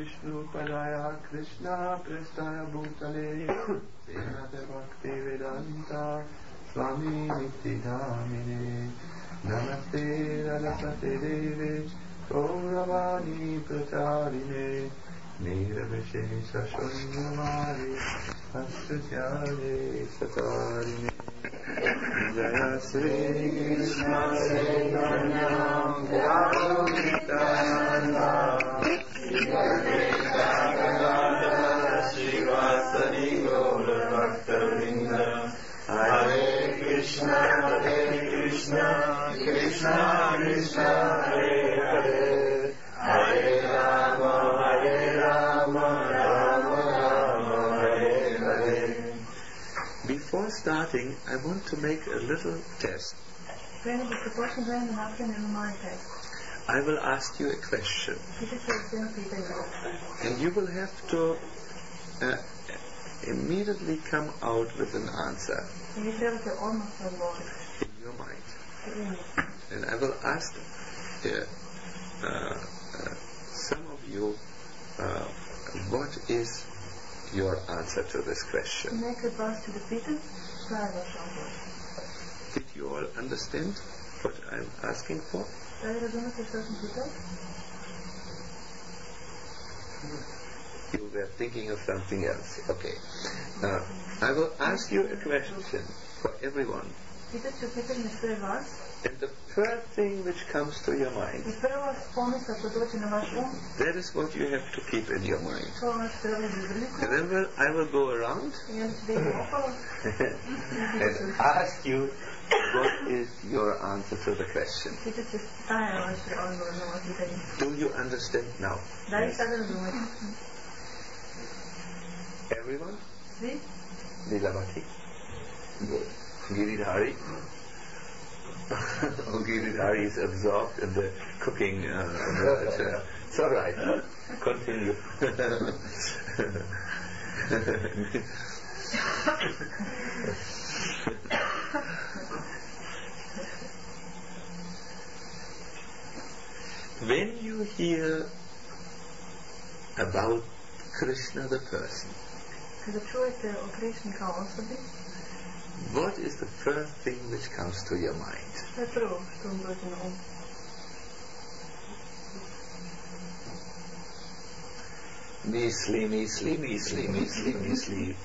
Vishnu Padaya Krishna Prestaya Bhutale Srimate Bhakti Vedanta Swami Nityanamine Namaste Radhasate Deve Gauravani Pracharine Nirvishesha Shunyamari Astutyare Satarine Jaya Sri Krishna Chaitanya Prabhu Nityananda Shri Advaita Srivasadi Gaura Bhakta-vrinda Hare Krishna Krishna Krishna Hare Hare Hare Rama Rama Hare Hare. Before starting, I want to make a little test. I will ask you a question. And you will have to immediately come out with an answer in your mind. And I will ask some of you what is your answer to this question. Did you all understand what I'm asking for? You were thinking of something else. Okay. I will ask you a question for everyone. And the first thing which comes to your mind, that is what you have to keep in your mind. And then I will go around and ask you what is your answer to the question. Do you understand now? Yes. Everyone? Nilamati? Good. Giridhari? Giridhari is absorbed in the cooking. It's all right. Continue. When you hear about Krishna the person, what is the first thing which comes to your mind? Measly.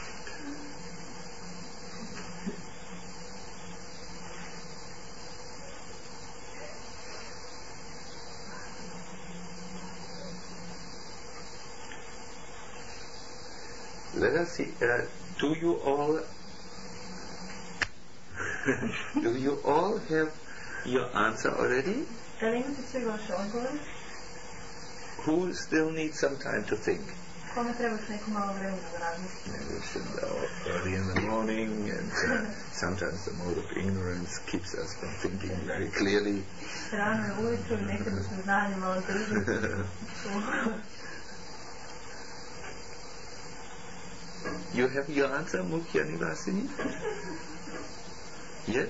Let us see, do you all have your answer already? Who still needs some time to think? Maybe early in the morning, and sometimes the mode of ignorance keeps us from thinking very clearly. You have your answer, Mukhya Nivasini? Yes?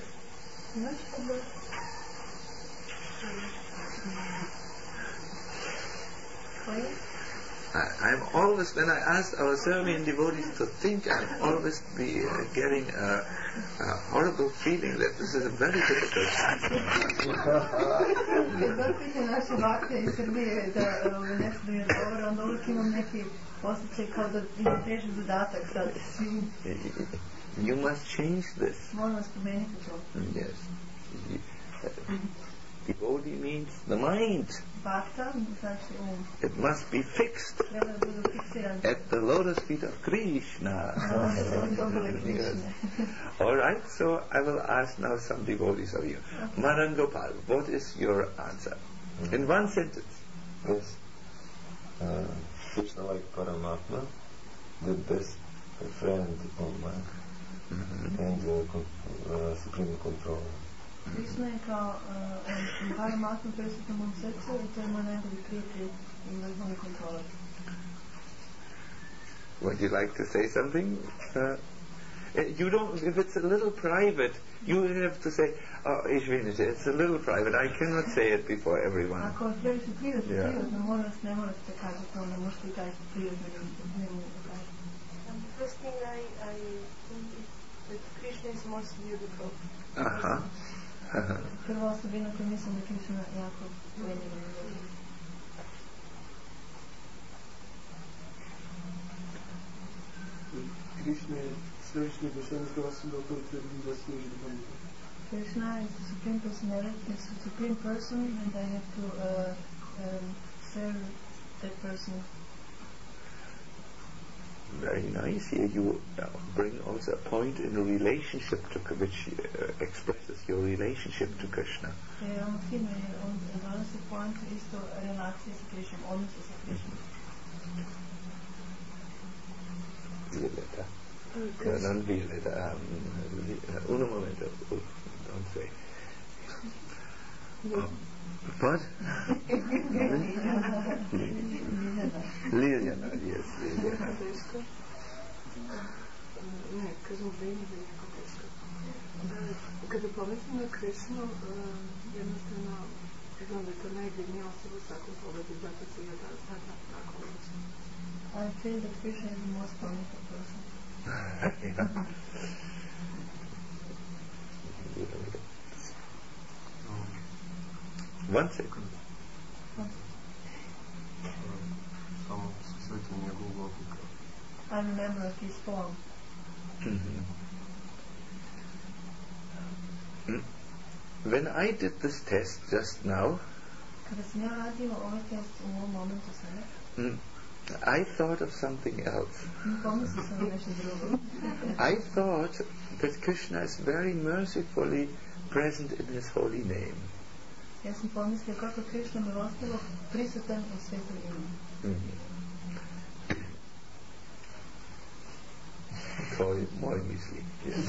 I'm always, when I ask our Serbian devotees to think, I'm always getting a horrible feeling that this is a very difficult task. You must change this. Yes. Devotee means the mind. It must be fixed at the lotus feet of Krishna. Yes. Alright, so I will ask now some devotees of you. Okay. Madan Gopal, what is your answer? In one sentence. Yes. Krishna like Paramatma, the best friend of man, and supreme controller. Krishna je kao Paramatma prisutno u mom srcu i to je moj najbolji prijatelj i vrhovni kontrolor. Would you like to say something? You don't, if it's a little private, you have to say, oh, izvinite, it's a little private, I cannot say it before everyone. Ako previše privatno, ne morate kažete, onda možete kažete privatno, ne možete kažete. The first thing I think is that Krishna is most beautiful. Aha. Prva osobina koju mislim da Krishna jako ujedinjena. Krishna je svevišnji božanska osoba koja treba da služi Bogu. Krishna is the supreme personality, is the supreme person, and I have to serve that person. Very nice. Here you bring also a point in a relationship to which expresses your relationship to Krishna. Violetta. Non Violetta. Un momento. Don't say. What? Liliana, yes, Liliana. Ne, kažem da ime je jako teško. Kada pomislim na Krishnu, jednostavno znam da je to najdivnija osoba u svakom pogledu, zato se ja sada tako osjećam. I feel that Krishna is the most wonderful person. One second. I'm a member of his form. When I did this test just now, I thought of something else. I thought that Krishna is very mercifully present in his holy name. Ja sam pomislio kako Krishna milostivo prisutan u svetom imenu. To je moj misli.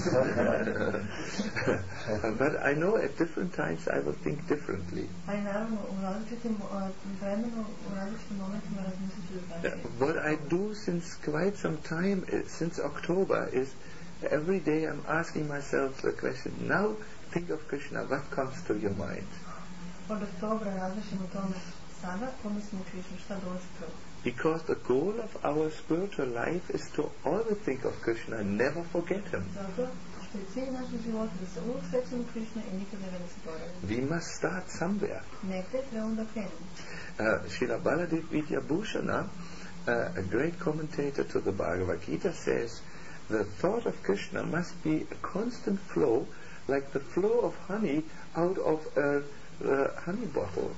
But I know at different times I will think differently. Ali naravno u različitim vremenu, u različitim momentima razmislit ću drugačije. What I do since quite some time, since October, is every day I'm asking myself the question, now think of Krishna, what comes to your mind? Od oktobra razmišljam o tome sada, pomislim Krishna, šta dolazi prvo. Because the goal of our spiritual life is to always think of Krishna and never forget him. Zato što je cilj našeg života da se uvijek sećamo Krishna i nikada ga ne zaboravimo. We must start somewhere. Negdje trebamo da krenemo. Srila Baladev Vidyabhushana, a great commentator to the Bhagavad Gita, says the thought of Krishna must be a constant flow, like the flow of honey out of a honey bottle.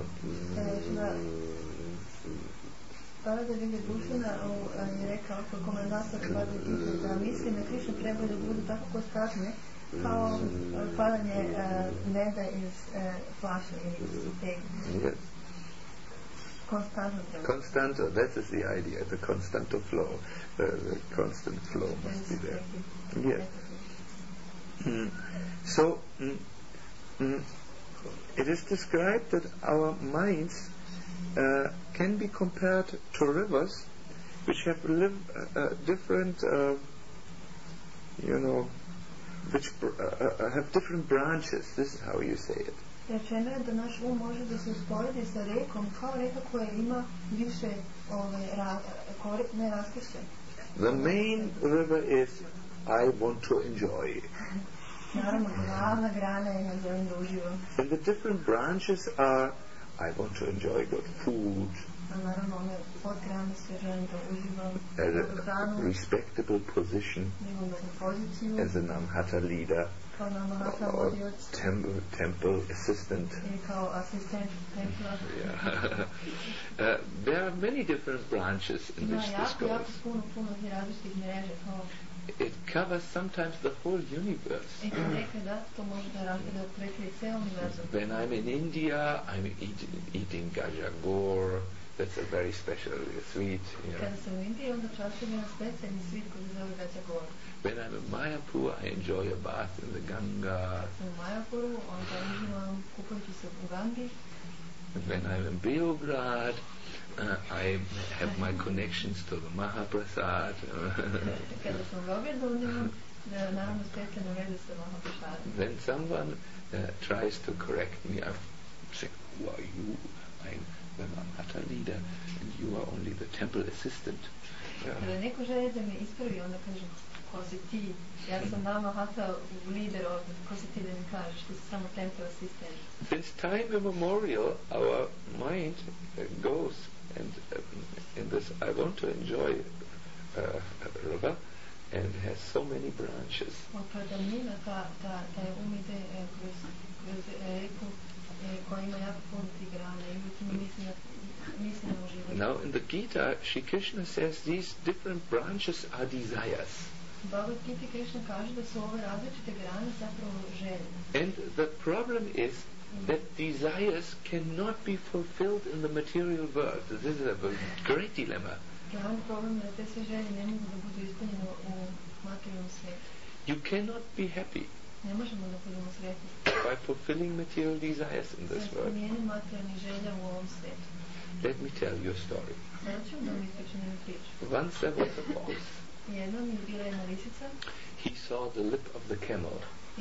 Baladev Vidyabhushana je rekao kao komendator Bhagavad Gita da misli na Krishna treba da budu tako konstantne kao padanje meda iz flaše ili iz tega. Yes. Constanto, that is the idea, the constanto flow. The constant flow must be there. Yes. So, it is described that our minds can be compared to rivers which have different, which have different branches. This is how you say it. Rečeno je da naš um može da se usporedi sa rekom kao reka koja ima više raskršća. The main river is I want to enjoy. Naravno, glavna grana je ja želim da uživam. And the different branches are I want to enjoy good food. Naravno, one podgrane se želim da uživam dobru hranu. A respectable position as a Namhata leader. Or temple assistant. There are many different branches in which this goes. It covers sometimes the whole universe. When I'm in India, I'm eating gajagor. That's a very special sweet. When I'm in Mayapur, I enjoy a bath in the Ganga. When I'm in Beograd, I have my connections to the Mahaprasad. When someone tries to correct me, I say, who are you? I'm the Hatha leader and you are only the temple assistant. Kada neko želi da me ispravi, onda kažem, ko si ti? Ja sam nama Hatha lider ovdje, ko si ti da mi kažeš? Ti si samo temple assistant. Since time immemorial, our mind goes and in this, I want to enjoy river and has so many branches. Now in the Gita, Shri Krishna says these different branches are desires. And the problem is that desires cannot be fulfilled in the material world. This is a great dilemma. You cannot be happy by fulfilling material desires in this world. Let me tell you a story. Once there was a fox. He saw the lip of the camel.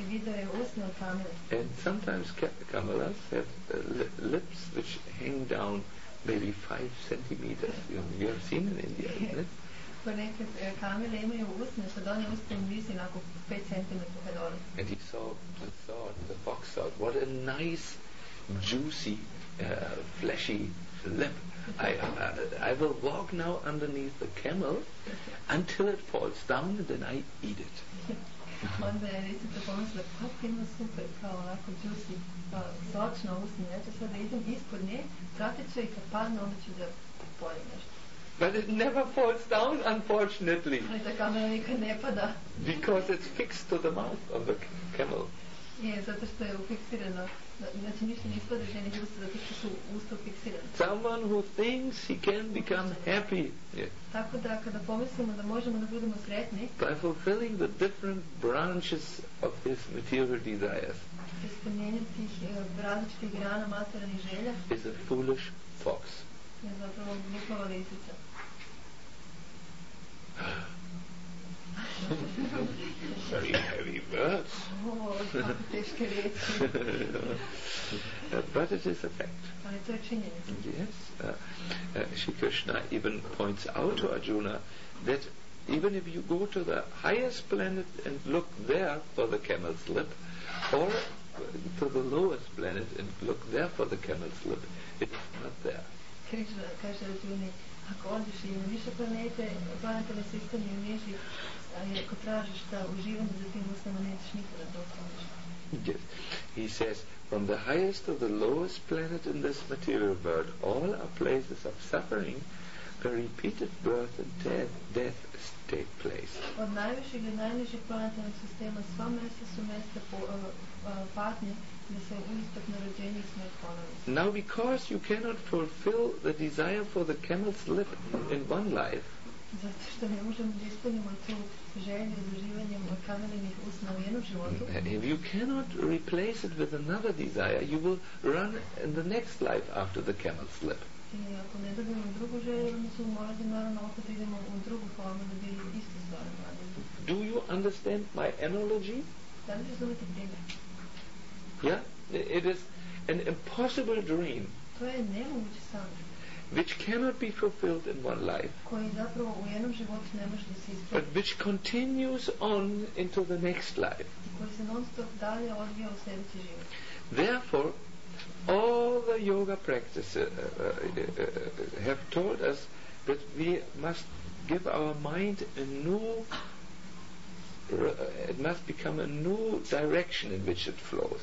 And sometimes camelas have lips which hang down maybe 5 centimeters. You have seen in India, isn't it? And he saw, the fox thought, what a nice, juicy, fleshy lip. I will walk now underneath the camel until it falls down and then I eat it. Onda je Ricica pomislila, kako ima super, kao onako juicy, sočna usna, ja ću sad da idem ispod nje, pratit ću i kad padne, onda ću da pojem nešto. But it never falls down, unfortunately. Ali ta kamera nikad ne pada. Because it's fixed to the mouth of the camel. Je, zato što je ufiksirano. Znači ništa ne ispada iz njenih usta, zato što su usta ufiksirane. Someone who thinks he can become happy. Yeah. Tako da kada pomislimo da možemo da budemo sretni, by fulfilling the different branches of his material desires, ispunjenjem tih različitih grana materijalnih želja, is a foolish fox. Je zapravo glupava lisica. Very heavy words. But it is a fact. Yes. Shri Krishna even points out to Arjuna that even if you go to the highest planet and look there for the camel's lip, or to the lowest planet and look there for the camel's lip, it is not there. Krishna kaže Arjuni, ako odeš i na više planetarne sistem i u niži, ako tražiš da uživanje za tim ustama, nećeš nikada dostići. Yes. He says, from the highest to the lowest planet in this material world, all are places of suffering, where repeated birth and death take place. Od najvišeg do najnižeg planetarnog sistema, sva mjesta su mjesta patnje, gdje se uzastopno rođenje i smrt ponovi. Now, because you cannot fulfill the desire for the camel's lip in one life, zato što ne možemo da ispunimo tu želju za uživanjem kamelenih usna u jednom životu. If you cannot replace it with another desire, you will run in the next life after the camel's lip. I ako ne dobijemo drugu želju, onda su morati naravno opet idemo u drugu formu da bi isto stvar radili. Do you understand my analogy? Da li razumete primjer? Yeah? It is an impossible dream. To je nemogući san. Which cannot be fulfilled in one life, but which continues on into the next life. Therefore, all the yoga practices have told us that we must give our mind a new, it must become a new direction in which it flows.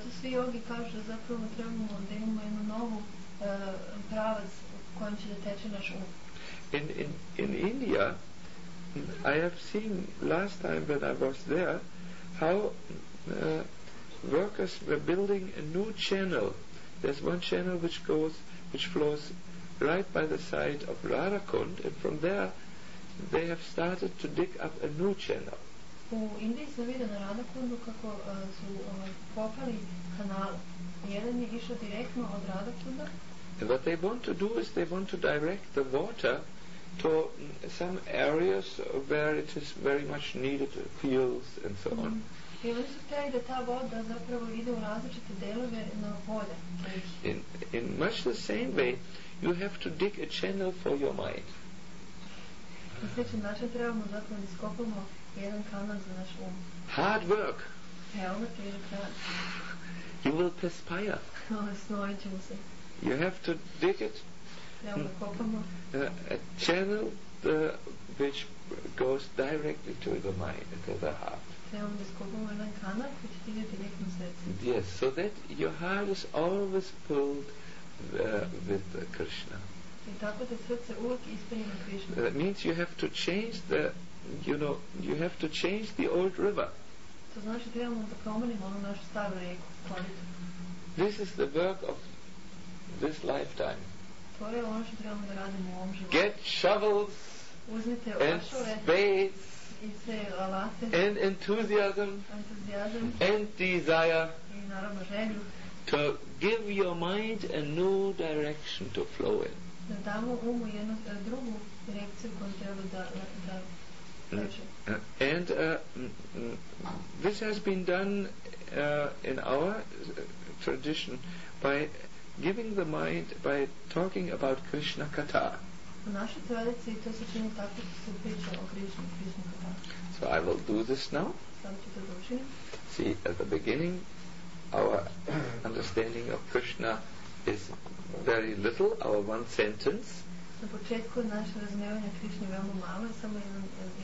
In India, I have seen last time when I was there how workers were building a new channel. There's one channel which flows right by the side of Radhakund, and from there they have started to dig up a new channel. U Indiji sam vidio na Radhakundu kako su kopali kanal. Jedan je išao direktno od Radhakunda. And what they want to do is they want to direct the water to some areas where it is very much needed, fields and so on. I oni su htjeli da ta voda zapravo ide u različite delove na polje. In much the same way, you have to dig a channel for your mind. Na sličan način trebamo zapravo da iskopamo jedan kanal za naš um. Hard work. Veoma težak rad. You will perspire. Snojit ćemo se. You have to dig it. Trebamo da kopamo. A channel which goes directly to the mind, to the heart. Trebamo da iskopamo jedan kanal koji će ideti direktno u srce. Yes, so that your heart is always filled with Krishna. I tako da srce uvijek ispunjeno Krishna. That means you have to change you have to change the old river. To znači trebamo da promenimo onu našu staru rijeku, koritu. This is the work of this lifetime. To je ono što trebamo da radimo u ovom životu. Get shovels and spades i sve alate and enthusiasm and desire i naravno želju to give your mind a new direction to flow in. Da damo umu jednu drugu direkciju koju treba da teče. And this has been done in our tradition by giving the mind, by talking about Krishna Katha. U našoj tradiciji to se čini tako što se priča o Krishna Katha. So I will do this now. Sada ću to da učinim. See, at the beginning, our understanding of Krishna is very little, our one sentence. Na početku naše razumijevanje Krishna je veoma malo, samo jedan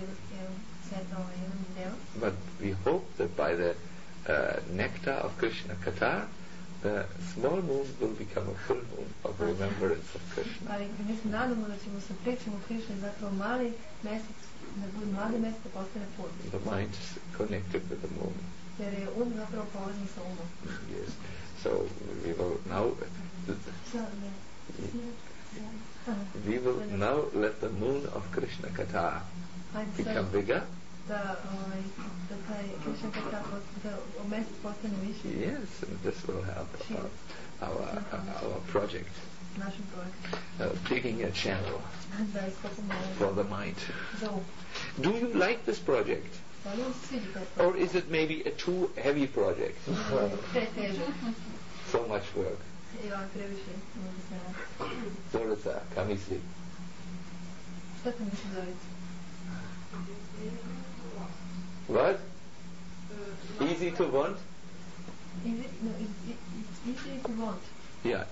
deo. But we hope that by the nectar of Krishna Katha, the small moon will become a full moon of remembrance of Krishna. Ali mi se nadamo da ćemo sa pričom o Krishna zapravo mali mjesec, da bude mali mjesec da postane pun. The mind is connected with the moon. Jer je zapravo povezan sa umom. Yes. So we will now let the moon of Krishna Katha become bigger. Da taj Krishna Katha da mjesec postane više. Yes, and this will help our project. Našem projektu. Digging a channel for the mind. Do you like this project? Or is it maybe a too heavy project? So much work. Zorica, Kamisli. Šta ti misli Zorica? What? Easy to want? It's easy to want. Yeah.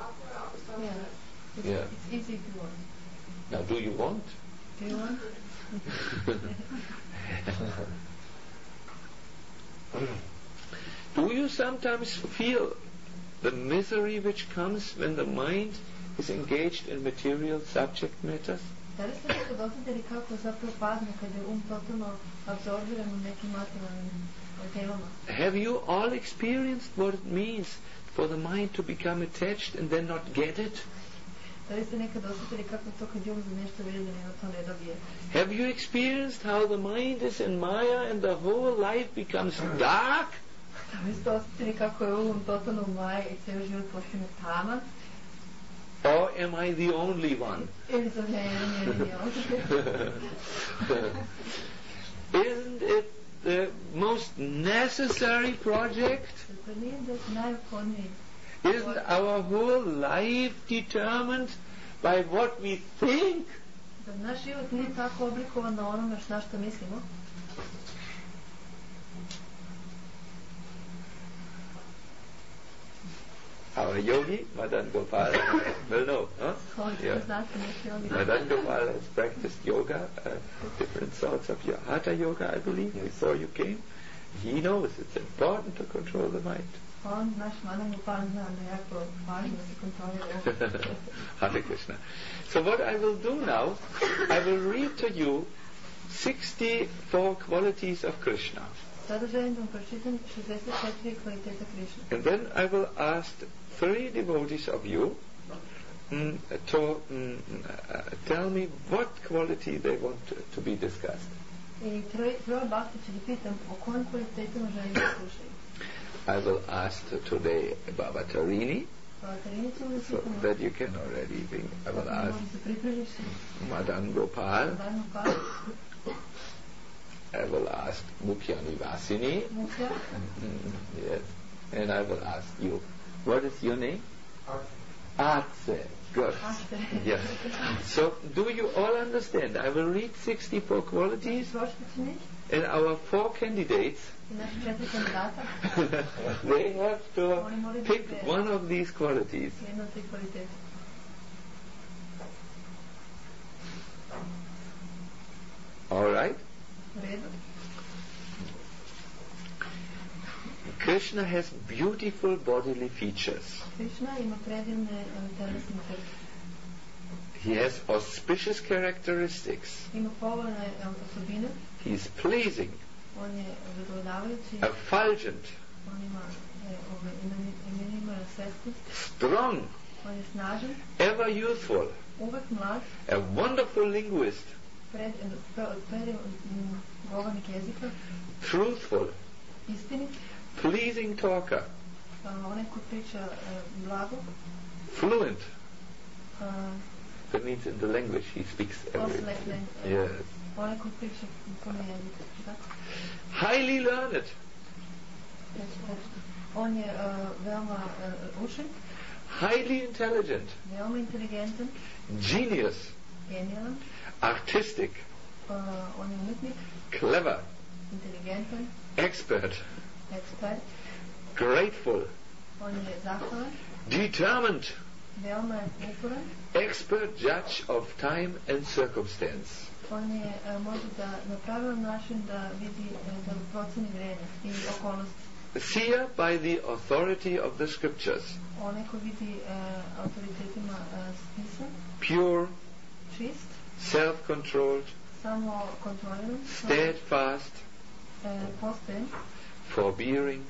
It's easy to want. Now, do you want? Do you want? Do you sometimes feel the misery which comes when the mind is engaged in material subject matters? Da li ste nekad osjetili kako zapravo padne kad je totalno absorbiran u nekim materijalnim temama? Have you all experienced what it means for the mind to become attached and then not get it? Da li ste nekad osjetili kako to kad je za nešto vezan i to ne dobije? Have you experienced how the mind is in Maya and the whole life becomes dark? Da li ste osjetili kako je totalno u Maji i cijel život postane taman? Or am I the only one? Isn't it the most necessary project? Isn't our whole life determined by what we think? Naš život nije tako oblikovan na onome na što mislimo. Our yogi, Madan Gopal, will know, huh? Yeah. Madan Gopal has practiced yoga, different sorts of Hatha yoga, I believe, before you came. He knows it's important to control the mind. Hare Krishna. So what I will do now, I will read to you 64 qualities of Krishna. And then I will ask 3 devotees of you to tell me what quality they want to be discussed. I will ask today Baba Tarini. So that you can already think. I will ask Madan Gopal. I will ask Mukhya Nivasini. Yes. And I will ask you. What is your name? Arce. Good. Yes. So, do you all understand? I will read 64 qualities, and our 4 candidates, they have to pick one of these qualities. All right? Krishna has beautiful bodily features. He has auspicious characteristics. He is pleasing, effulgent, strong, ever youthful, a wonderful linguist, truthful, pleasing talker, fluent. That means in the language he speaks everything. Yes. Highly learned. Highly intelligent. Genius. Artistic. Clever. Expert. Grateful. Determined. Expert judge of time and circumstance. Seer by the authority of the scriptures. Pure. Self-controlled. Steadfast. Forbearing.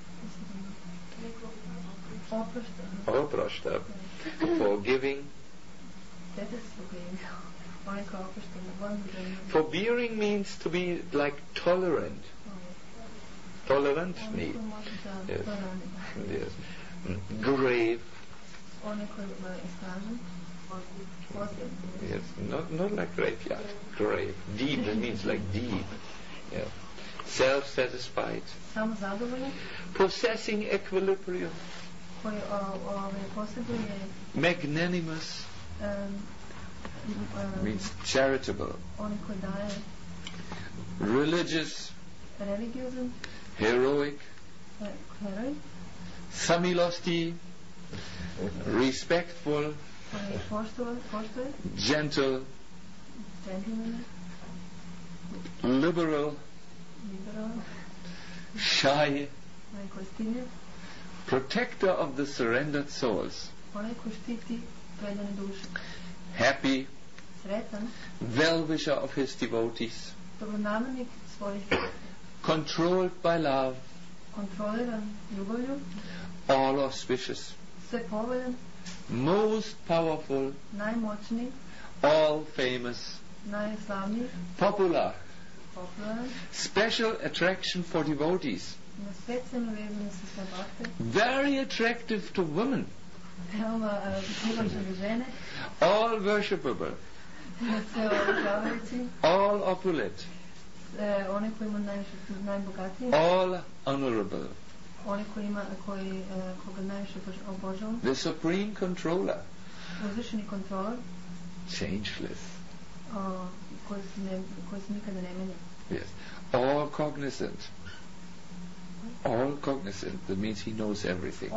Oprošta. Forgiving. Forbearing means to be like tolerant. Tolerant? Yes. Yes. Grave. Yes. Not like graveyard. Grave. Deep. That means like deep. Yeah. Self-satisfied. Possessing equilibrium. Magnanimous. Means charitable. Religious. Heroic. Samilosti. Respectful. Gentle. Liberal. Shy. Protector of the surrendered souls. Happy. Well-wisher of his devotees. Controlled by love. All auspicious. Most powerful. All famous. Popular. Special attraction for devotees. Very attractive to women. All worshipable. All opulent. All honorable. The supreme controller. Changeless. Yes. All cognizant. All cognizant. That means he knows everything.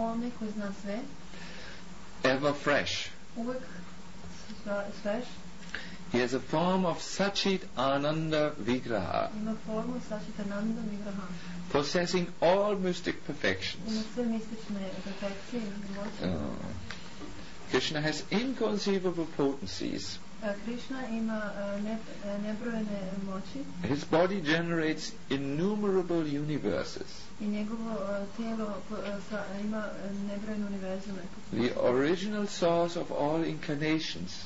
Ever fresh. He has a form of Sachit Ananda Vigraha. Possessing all mystic perfections. Krishna has inconceivable potencies. His body generates innumerable universes. The original source of all incarnations.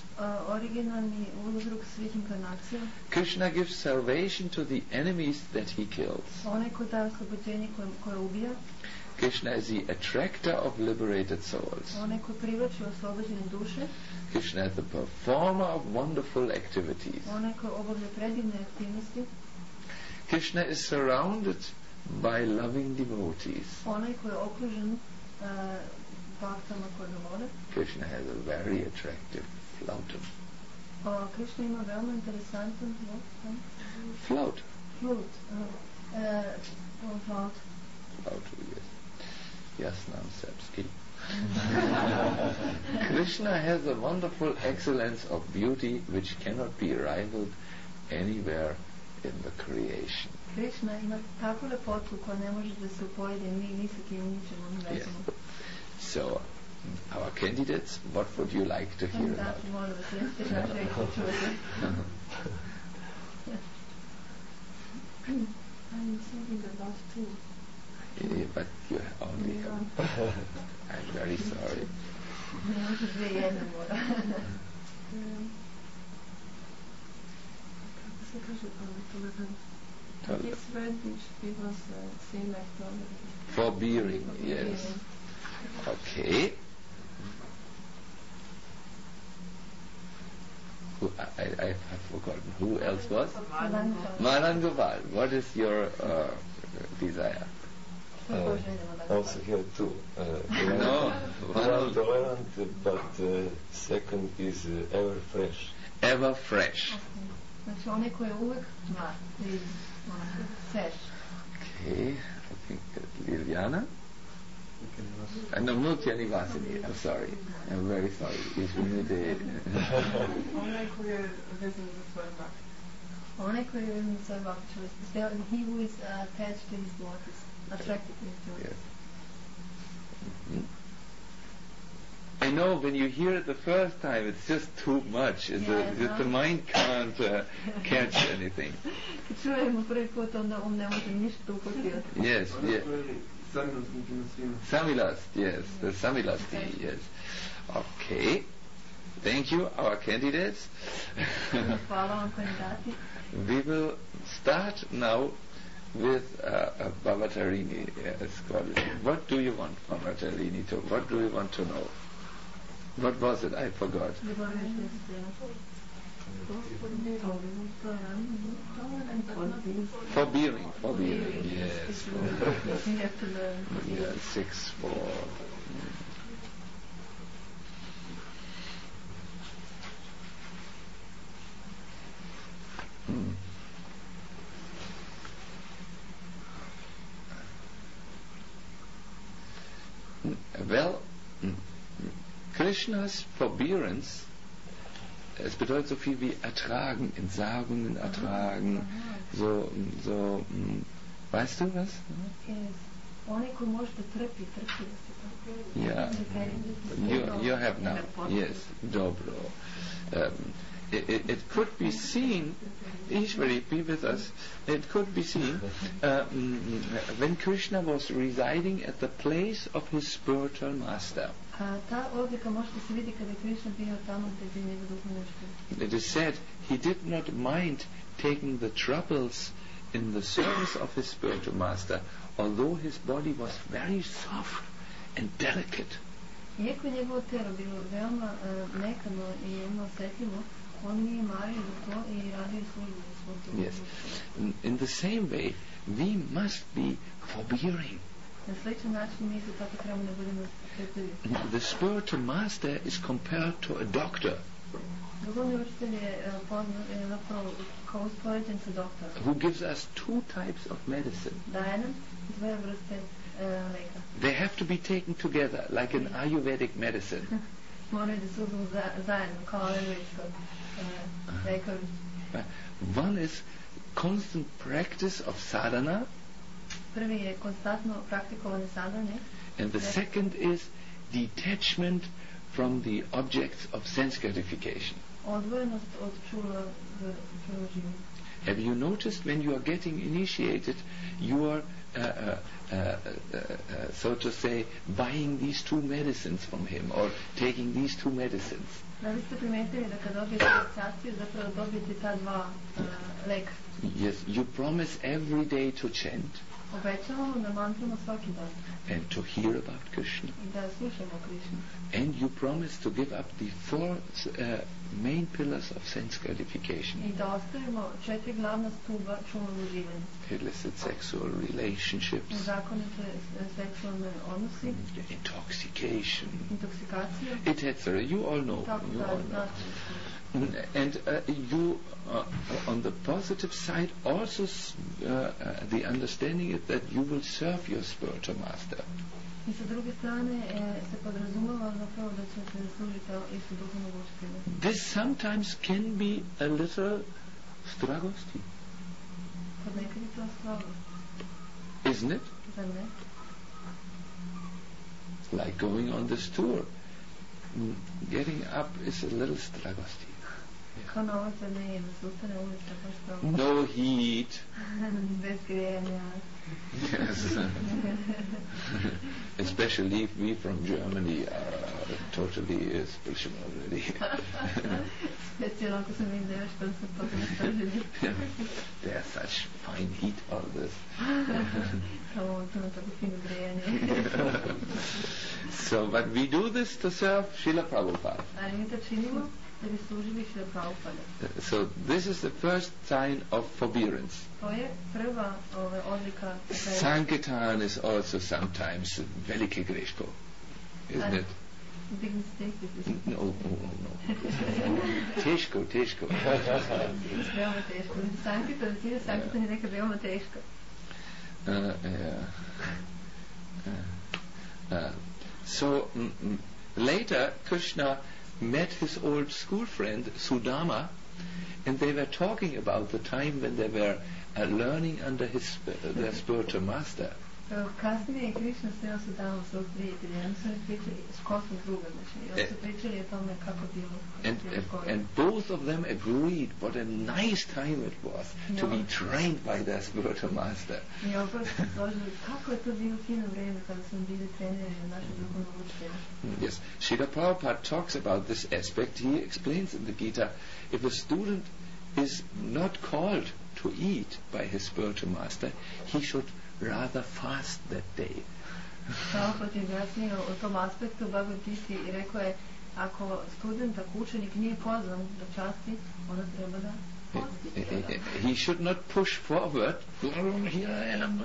Krishna gives salvation to the enemies that he kills. Krishna is the attractor of liberated souls. Onaj koji privlači oslobođene duše. Krishna is the performer of wonderful activities. Onaj koji obavlja predivne aktivnosti. Krishna is surrounded by loving devotees. Onaj koji je okružen baktama koje ga vole. Krishna has a very attractive flautum. Krishna ima veoma interesantan Flout. Flute. Flout. Flout, yes. Jasnam Sepsky. Krishna has a wonderful excellence of beauty which cannot be rivaled anywhere in the creation. Krishna ima takvu lepotu koja ne može da se upojede ni sa kim ničemu nevezano. So, our candidates, what would you like to hear about? Molim vas, recite šta želite čuti. I'm thinking the last two. Yeah, but you only have... I'm very sorry. Ne može dve jedne mora. Kako se kaže tolerant? This word which was same like tolerant. Forbearing, yes. Okay. I have forgotten. Who else was? Madan Gopal. What is your desire? Also here too. No. One tolerant, but second is ever fresh. Ever fresh. Znači onaj koji je uvek fresh. Okay. I think Liliana? No, Multiani Vasini. I'm sorry. I'm very sorry. Onaj koji je vezan za svoj bak. Onaj koji je vezan za svoj bak. He who is attached to his lotus. Attracted to his lotus. Yes. I know when you hear it the first time, it's just too much. The mind can't catch anything. Čujemo prvi put, onda ne može ništa upotiti. Yes, yes. Samilast, yes, the Samilasti, yes. Okay, thank you, our candidates. We will start now with Bhavatarini scholarship. What do you want, Bhavatarini, what do you want to know? What was it? I forgot. Forbearing, yes. You have to learn. Yeah, 6-4. Well, Krishnas forbearance, es bedeutet so viel wie ertragen, Entsagungen ertragen, weißt du was? Yeah, you have now, yes, dobro. It could be seen, Ishvari, be with us, it could be seen when Krishna was residing at the place of his spiritual master. It is said he did not mind taking the troubles in the service of his spiritual master, although his body was very soft and delicate. Yes. In the same way, we must be forbearing. The spiritual master is compared to a doctor who gives us two types of medicine. They have to be taken together, like an Ayurvedic medicine. One is constant practice of sadhana, and the second is detachment from the objects of sense gratification. Have you noticed when you are getting initiated, you are so to say, buying these two medicines from him or taking these two medicines? Yes, you promise every day to chant. Obećavamo da mantramo svaki dan. And to hear about Krishna. I da slušamo Krishnu. And you promise to give up the four main pillars of sense gratification. I da ostavimo 4 glavna stuba čulnog uživanja. Illicit sexual relationships. Nezakonite seksualne odnosi. Intoxication. Intoksikacija. Etc. You all know. You all know. And you, on the positive side, also the understanding is that you will serve your spiritual master. I sa druge strane se podrazumeva zapravo da ćete služiti istu duhovnog učitelja. This sometimes can be a little stragosti. Kod nekad je to strogost. Isn't it? Zar ne? Like going on this tour. Getting up is a little stragosti. Kao na ovo se ne ide, se ustane ulica pa strogost. No heat. Bez grijanja. Yes. Especially if we from Germany are totally spiritual already. Specijalno ako sam iz Njemačke, onda sam totalno strženi. There's such fine heat all this. Kao to na tako fino grijanje. So, but we do this to serve Srila Prabhupada. Ali mi to činimo da bi služili Srila Prabhupada. So, this is the first sign of forbearance. To je prva odlika. Sankirtan is also sometimes velike greško, isn't it? Big mistake is it? No. Teško. Veoma teško. Sankirtan je nekad veoma teško. So later Krishna met his old school friend Sudama, and they were talking about the time when they were learning under their spiritual master. Kasnije je Krishna sreo Sudama svog prijatelja, oni su pričali školskog druga, znači, oni su pričali o tome kako bilo. And both of them agreed what a nice time it was to be trained by their spiritual master. I oba su složili kako je to bilo fino vreme kada smo bili treneri od našeg duhovnog učitelja. Yes, Srila Prabhupada talks about this aspect. He explains in the Gita, if a student is not called to eat by his spiritual master, he should rather fast that day. Prabhupada je objasnio o tom aspektu Bhagavad Gita i rekao je, ako student, ako učenik nije pozvan da časti, onda treba da posti. He should not push forward. Here I am.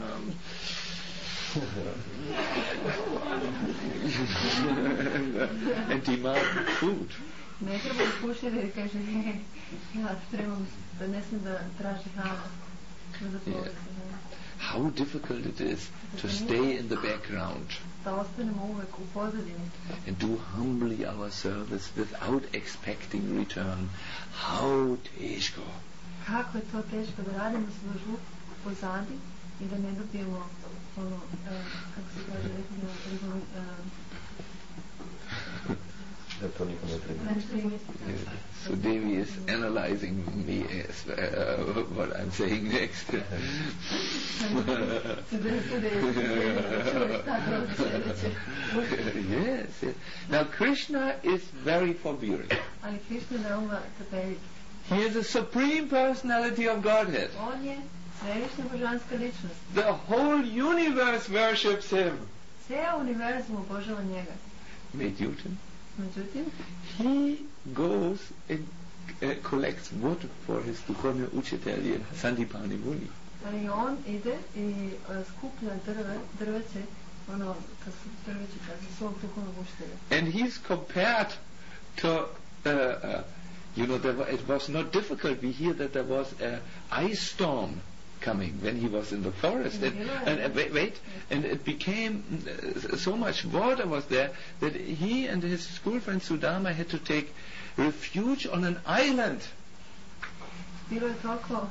And demand food. Ne treba da pušira i kaže, ja trebam, da ne smijem da traži hranu. How difficult it is to stay in the background and do humbly our service without expecting return. How teško. Kako je to teško da radimo službu pozadi i da ne dobijemo ono, kako se kaže, So Devi is analyzing me as what I'm saying next. Yes. Now Krishna is very forbearing. He is the supreme personality of Godhead. The whole universe worships him. Međutim, he goes and collects wood for his duhovne učitelje Sandipani Muni. Ali on ide I skuplja drveće, ono, drveće za svog duhovnog učitelja. And he's compared to, it was not difficult. We hear that there was an ice storm coming when he was in the forest, and it became so much water was there that he and his school friend Sudama had to take refuge on an island. Bilo je toliko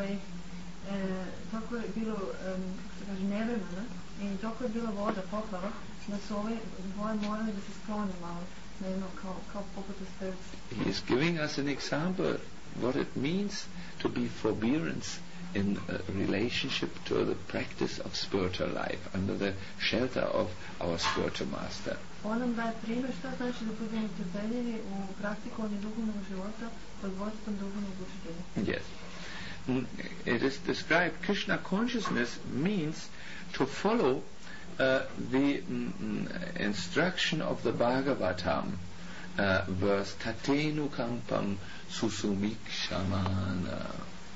je bilo nevremena I toliko je bila voda, poplava, da su dvoje morali da se sklone malo na jedno kao poput strce. He is giving us an example what it means to be forbearance in relationship to the practice of spiritual life under the shelter of our spiritual master. On nam daje primjer što znači da budemo trpeljivi u praktikovanju duhovnog života pod vodstvom duhovnog učitelja. Yes. it is described, Krishna consciousness means to follow the instruction of the Bhagavatam, verse Tatenu Kampam Susumikshamana.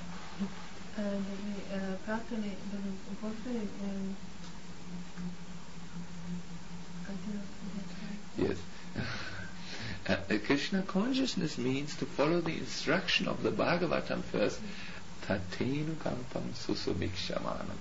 Yes. Krishna consciousness means to follow the instruction of the Bhagavatam first. Tatenu Kampam Susumikshamanam.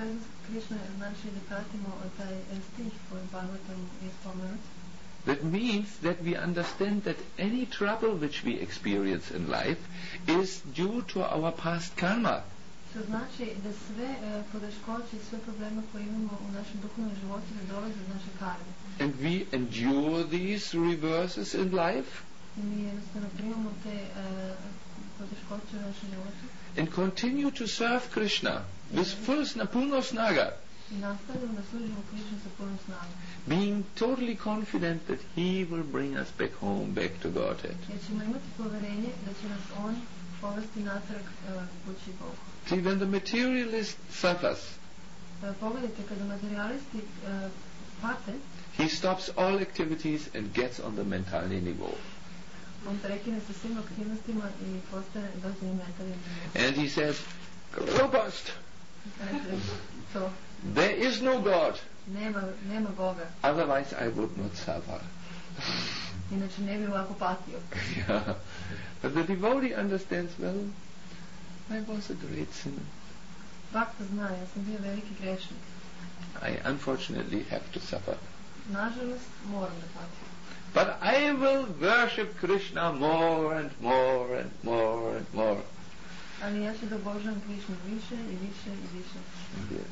That means that we understand that any trouble which we experience in life is due to our past karma. Što znači da sve poteškoće i sve probleme koje imamo u našem duhovnom životu da dolaze od naše karme. And we endure these reverses in life. I mi jednostavno primamo te poteškoće u našem životu. And continue to serve Krishna with full purno snaga. I nastavljamo da služimo Krishnu sa punom snagom. Being totally confident that He will bring us back home, back to Godhead. Jer ćemo imati poverenje da će nas On povesti natrag kući Bogu. See, when the materialist suffers, pogledajte, kada materialisti pate, he stops all activities and gets on the mentalni niveau. On prekine sa svim aktivnostima i postane dođe na mentalni nivo. And he says, robust. To. There is no God. Nema Boga. Otherwise I would not suffer. Inače ne bi ovako patio. Yeah. But the devotee understands, well, I was a great sinner. Bhakta zna, ja sam bio veliki grešnik. I unfortunately have to suffer. Nažalost, moram da patim. But I will worship Krishna more and more and more and more. Ali ja ću da obožavam Krishnu više i više i više. Yes.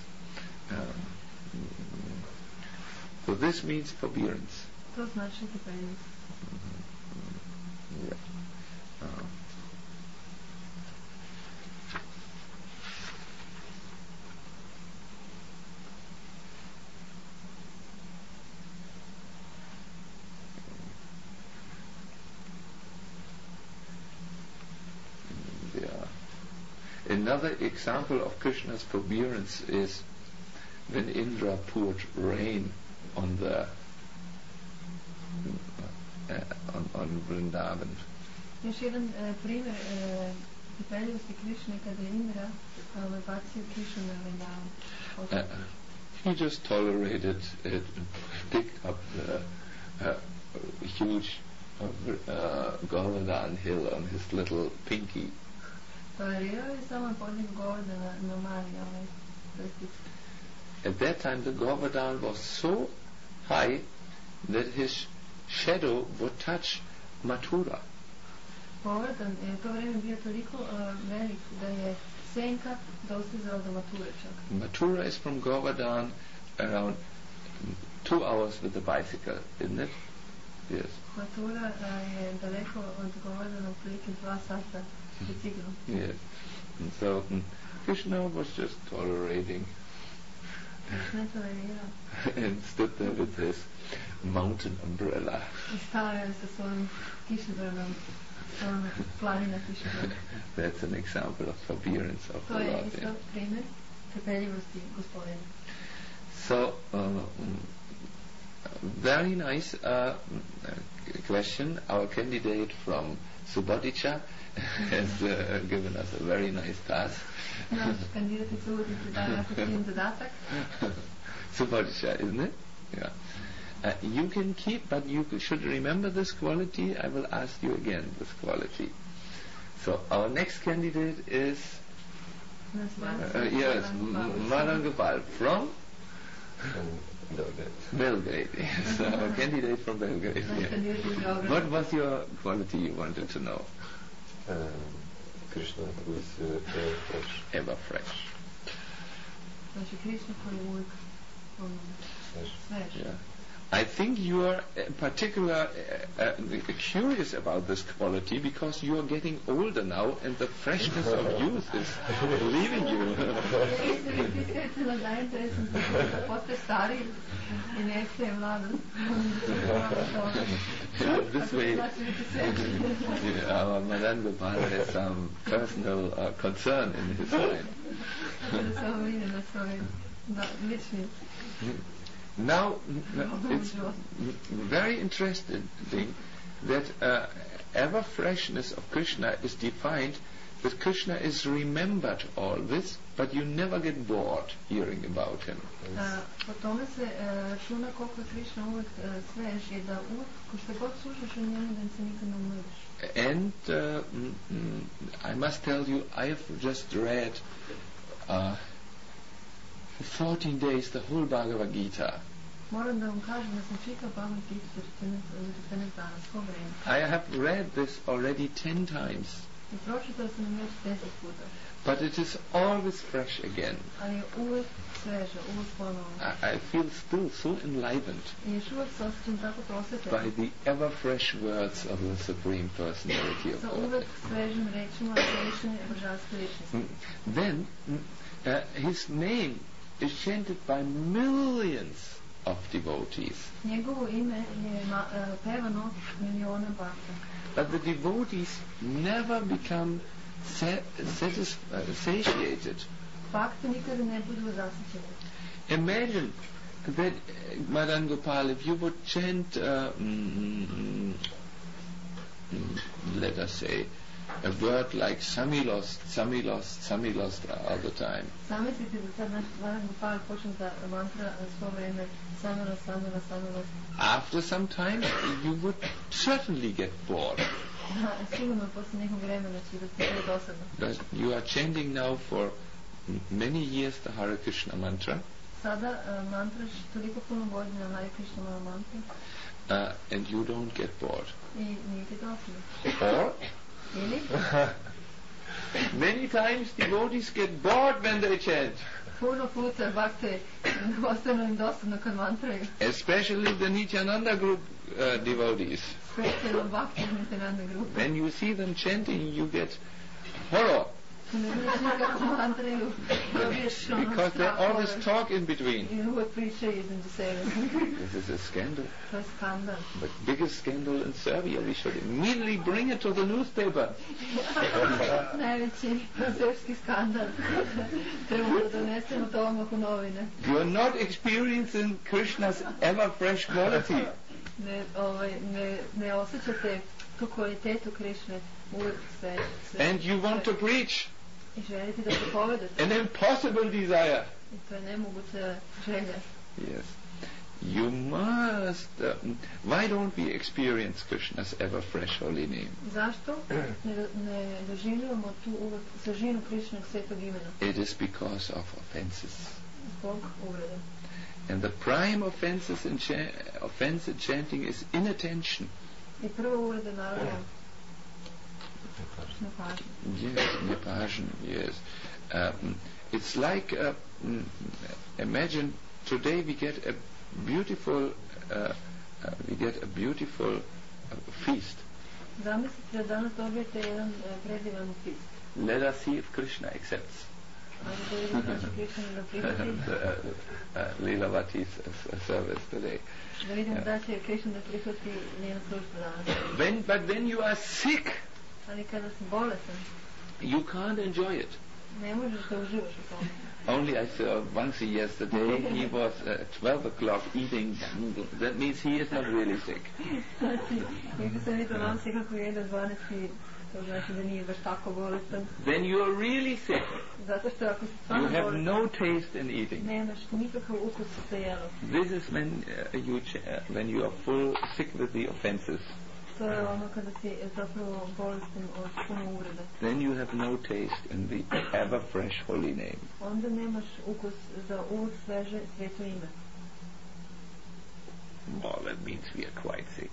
So this means forbearance. To znači trpeljivost. Yeah. Another example of Krishna's forbearance is when Indra poured rain on the on Vrindavan. Još jedan primjer trpeljivosti Krishne kada je Indra bacio kišu na Vrindavan. He just tolerated it, picked up the huge Govardhan hill on his little pinky. At that time the Govardhan was so high that his shadow would touch Mathura. Mathura is from Govardhan around 2 hours with the bicycle, isn't it? Yes. Mathura je daleko od Govardhana otprilike 2 sata biciklom. Yes. And so Krishna was just tolerating and stood there with his mountain umbrella. That's an example of forbearance of the Lord. So, very nice question. Our candidate from Subodhicha has given us a very nice task. Subodhicha, isn't it? Yeah. You can keep, but you should remember this quality. I will ask you again this quality. So our next candidate is Marangopal from Belgrade. Yes, our candidate from Belgrade. Yeah. What was your quality you wanted to know? Krishna who is ever fresh. Ever fresh. Krishna who is fresh. Yeah. I think you are particularly curious about this quality because you are getting older now and the freshness of youth is leaving you. This way, Madame Gopal has some personal concern in his mind. Now, it's very interesting that ever freshness of Krishna is defined that Krishna is remembered always, but you never get bored hearing about him. Po tome se računa koliko je Krishna uvek svež i da uvek ko što god slušaš o njemu da se nikad ne umoriš. And I must tell you, I have just read 14 days the whole Bhagavad Gita. Moram da vam kažem da sam čitao Bhagavad Gita 14 dana, svo vreme. I have read this already 10 times. I pročitao sam već 10 puta. But it is always fresh again. Ali je uvek sveže, uvek ponovno. I feel still so enlivened I još uvek se osjećam tako prosvetljen. by the ever fresh words of the Supreme Personality of Sa God. uvek svežim rečima Krishne božanske ličnosti. Then his name is chanted by millions of devotees. Njegovo ime je pevano miliona bakta. But the devotees never become satiated. Bakte nikada ne budu zasićeni. Imagine that, Madan Gopal, if you would chant, let us say, a word like Samilost, Samilost, Samilost all the time. Zamislite da sad naš Madan Gopal počne da mantra svo vreme Samilost, Samilost, Samilost. After some time, you would certainly get bored. Sigurno posle nekog vremena će da se bude dosadno. You are chanting now for many years the Hare Krishna mantra. Sada mantraš toliko puno godina Hare Krishna mantra. And you don't get bored. I nije ti dosadno. Or Ili? many times devotees get bored when they chant. Puno puta bakte ostanu im dosadno kad mantraju. Especially the Nityananda group devotees. Specijalno bakte iz Nityananda grupe. When you see them chanting, you get horror. Ne vidiš nikako mantraju, dobiješ ono Because they always talk in between. I uvek pričaju između sebe. This is a scandal. To je skandal. But biggest scandal in Serbia. We should immediately bring it to the newspaper. Najveći srpski skandal. Trebamo da donesemo to odmah u novine. You are not experiencing Krishna's ever fresh quality. Ne osjećate tu kvalitetu Krišne uvek sve. And you want to preach. I želite da propovedate. An impossible desire. I to je nemoguća želja. Yes. You must. Why don't we experience Krishna's ever fresh holy name? Zašto ne doživljavamo tu uvek svežinu Krišnog svetog imena? It is because of offenses. Zbog uvrede. And the prime offense in chanting is inattention. I prva uvreda naravno nepažnja. Yes, nepažnja, yes. It's like, imagine today we get a beautiful feast. Zamislite da danas dobijete jedan predivan feast. Let us see if Krishna accepts. Leelavati's service today. But when you are sick, you can't enjoy it. Only I saw once yesterday he was at 12 o'clock eating. That means he is not really sick. Then you are really sick. You have no taste in eating. This is when you are full sick with the offenses. Then you have no taste in the ever fresh holy name. Well, that means we are quite sick.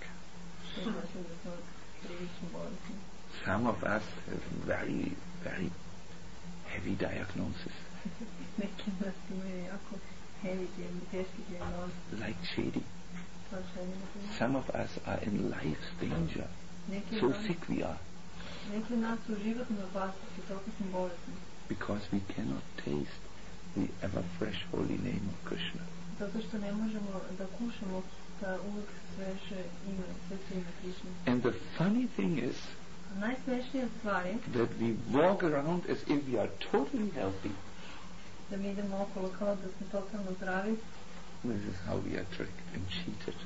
Some of us have very, very heavy diagnosis. Like shady. Some of us are in life's danger. So sick we are. Because we cannot taste the ever fresh holy name of Krishna. And the funny thing is that we walk around as if we are totally healthy. This is how we are tricked and cheated.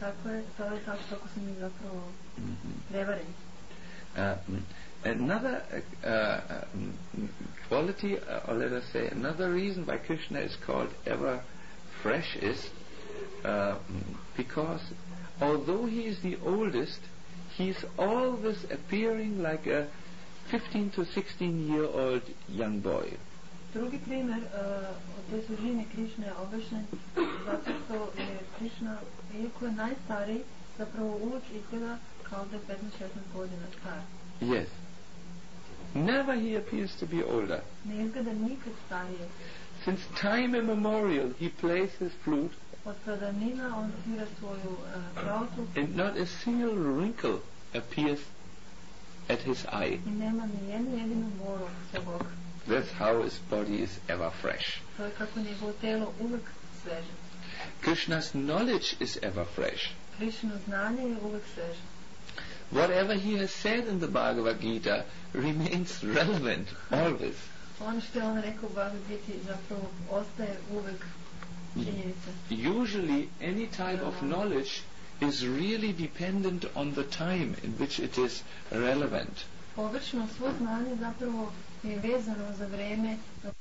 Another quality, or let us say another reason why Krishna is called ever fresh is because although he is the oldest, he is always appearing like a 15 to 16-year-old young boy. Drugi primjer o toj sužini Krišne je običan zato što je Krišna, iako je najstariji, zapravo uvijek izgleda kao da je 15-16 godina star. Yes. Never he appears to be older. Ne izgleda nikad starije. Since time immemorial he plays his flute. Od pradavnina on svira svoju flautu. And not a single wrinkle appears at his eye. I nema ni jednu jedinu boru svog oka. That's how his body is ever fresh. To je kako njegovo telo uvijek sveže. Krishna's knowledge is ever fresh. Krishno znanje je uvijek sveže. Whatever he has said in the Bhagavad Gita remains relevant always. Ono što je on rekao u Bhagavad Gita zapravo ostaje uvijek činjenica. Usually any type of knowledge is really dependent on the time in which it is relevant. Obično svo znanje zapravo je vezano za vreme.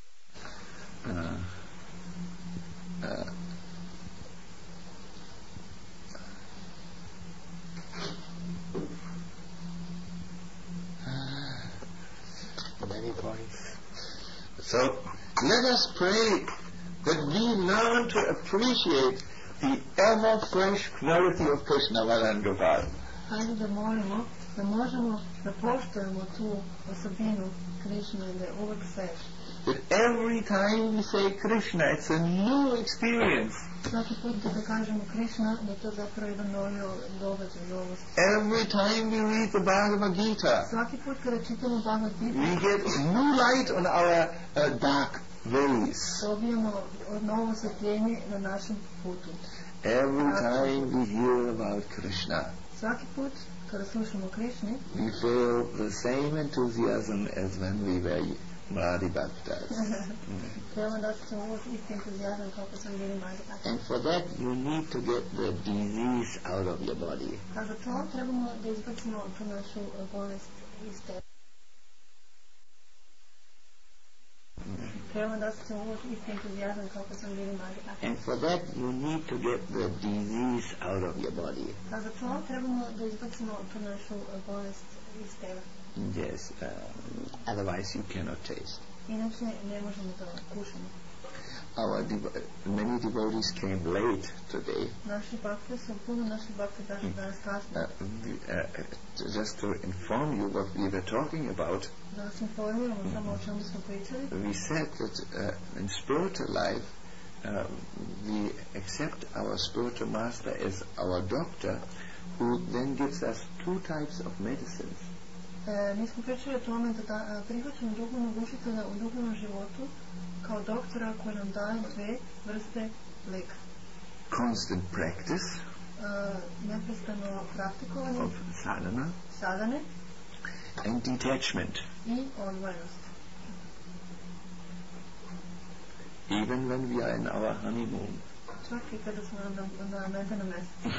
Many points. So let us pray that we learn to appreciate the ever fresh quality of Krishna Valan Gopal. Hajde da molimo da možemo da poštujemo tu osobinu Krishna da je uvijek svež. That every time we say Krishna, it's a new experience. Svaki put kada kažemo Krishna, da to zapravo jedan novi događaj, novost. Every time we read the Bhagavad Gita, svaki put kada čitamo Bhagavad Gita, we get new light on our dark ways. Dobijamo novo osvjetljenje na našem putu. Every time we hear about Krishna, svaki put kada slušamo Krishni, we feel the same enthusiasm as when we were Mladi Bhaktas. And for that you need to get the disease out of your body. And for that you need to get the disease out of your body. Yes, otherwise you cannot taste. Our many devotees came late today. Just to inform you what we were talking about, we said that in spiritual life we accept our spiritual master as our doctor, who then gives us two types of medicines. Mi smo pričali o tome da prihvaćamo duhovnog učitelja u duhovnom životu kao doktora koji nam daje dve vrste leka. Constant practice neprestano praktikovanje of sadhana and detachment. I odvojenost. Even when we are in our honeymoon. Čak i kada smo na medenom mjesecu.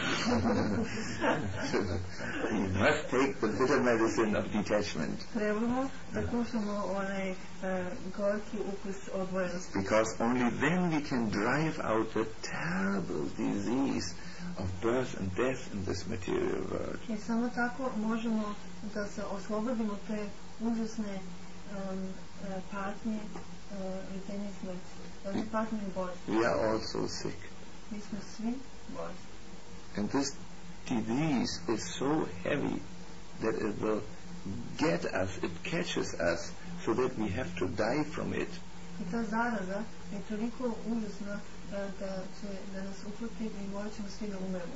We must take the bitter medicine of detachment. Trebamo da kušamo onaj gorki ukus odvojenosti. Because only then we can drive out the terrible disease of birth and death in this material world. I samo tako možemo da se oslobodimo te užasne patnje rođenja i smrti. Patnje i bolesti. We are also sick. Mi smo svi bolesti. And this disease is so heavy that it will get us, it catches us, so that we have to die from it I ta zaraza je toliko užasna da nas uhvati i morat ćemo svi da umremo.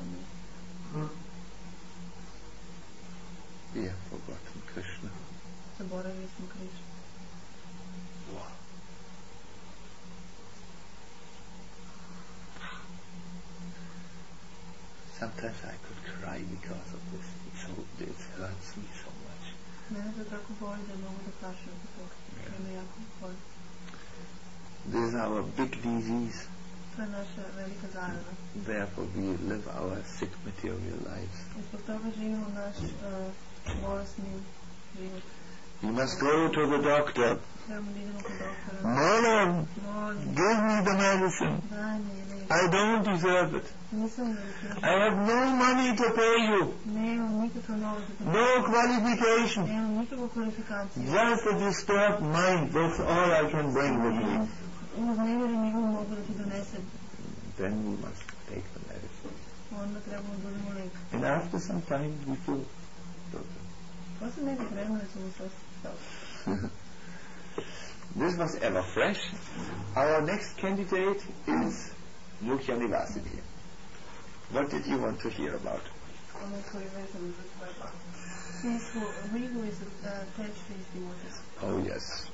We have forgotten Krishna. Zaboravili smo Krishna. Wow. Sometimes I could cry because of this. It hurts me so much. This is our big disease. Therefore we live our sick material lives. You must go to the doctor. Mother, give me the medicine. I don't deserve it. I have no money to pay you. No qualification. Just a disturbed mind. That's all I can bring with me. Then we must take the medicine. And after some time we feel This was ever fresh. Our next candidate is Mukhya Nivasini. What did you want to hear about? Oh yes.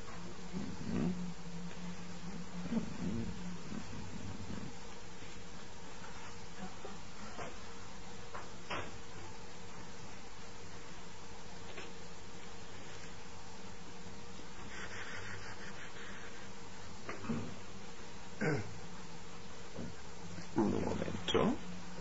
Un momento.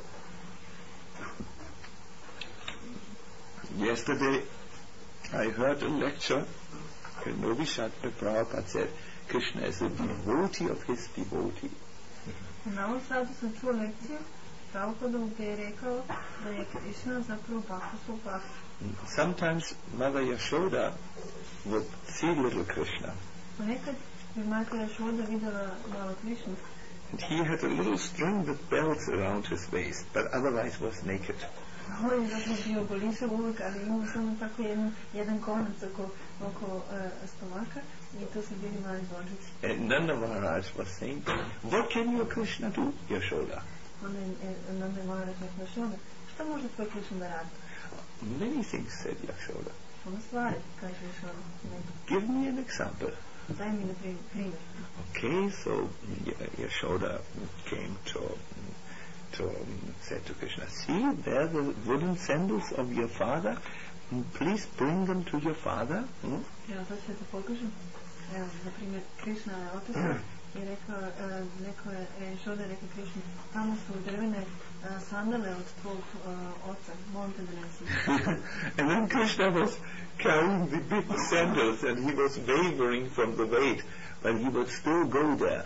Yesterday I heard a lecture in Novi Sad where Prabhupada said Krishna is a devotee of his devotee. Sometimes Mother Yashoda would see little Krishna. And he had a little string with bells around his waist, but otherwise was naked. And Nanda Maharaj was saying, what can your Krishna do, Yashoda? Many things, said Yashoda. Give me an example. Okay, so Yashoda came said to Krishna, see, there are the wooden sandals of your father. Please bring them to your father. I And then Krishna was carrying the big sandals and he was wavering from the weight, but he would still go there.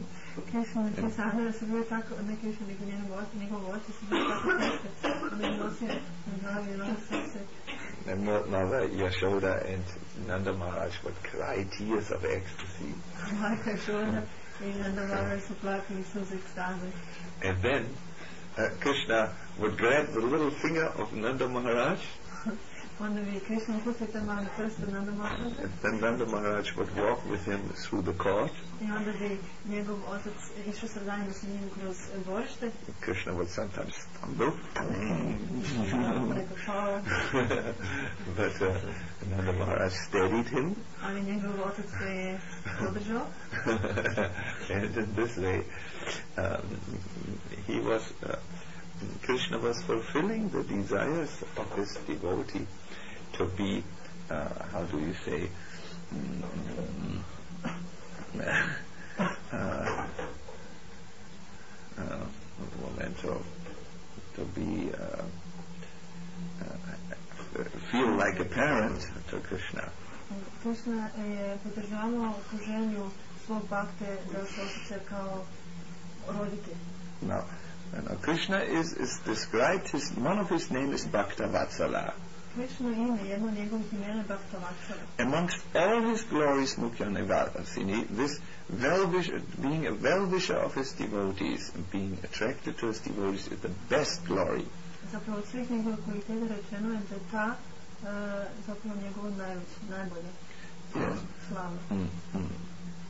And Mother Yashoda and Nanda Maharaj would cry tears of ecstasy. And then Krishna would grab the little finger of Nanda Maharaj. And then Nanda Maharaj would walk with him through the court. Krishna would sometimes stumble. But Nanda Maharaj steadied him. And in this way, Krishna was fulfilling the desires of his devotee to be, how do you say, to be, feel like a parent to Krishna. Krishna je podržavao tu želju svog bhakte da se osjeća kao roditelj. No. Krishna is described, one of his name is Bhaktavatsala. Amongst all his glories, Mukhya Nivasini, this being a well-wisher of his devotees and being attracted to his devotees is the best glory.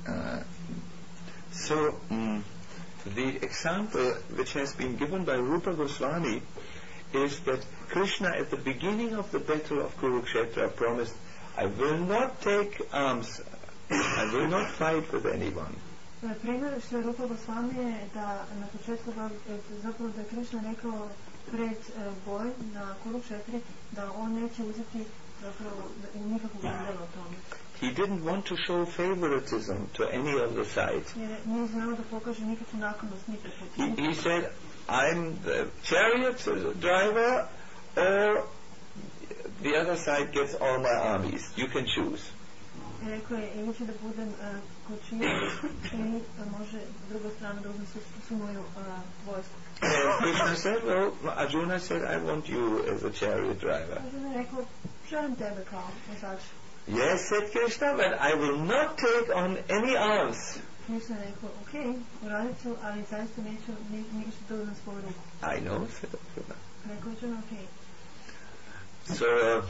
The example which has been given by Rupa Goswami is that Krishna at the beginning of the battle of Kurukshetra promised, I will not take arms, I will not fight with anyone. Primjer što Rupa Goswami je da na početku zapravo da je Krishna rekao pred boj na Kurukšetri da on neće uzeti zapravo nikakvog udjela o tome. He didn't want to show favoritism to any of the sides. Nije znao da pokaže nikakvu naklonost nikakvu. He said, I'm the chariot driver, or the other side gets all my armies. You can choose. Rekao je, ili će da budem kočija, ili može druga strana da uzme svu moju vojsku. Krishna said, well, Arjuna said, I want you as a chariot driver. Arjuna je rekao, želim tebe kao vozač. Yes, said Krishna, but I will not take on any arms. Krishna je rekao, ok, uradit ću, ali zaista neću ništa da uzmem svoju ruku. I know, said Arjuna. Rekao Arjuna, ok. So,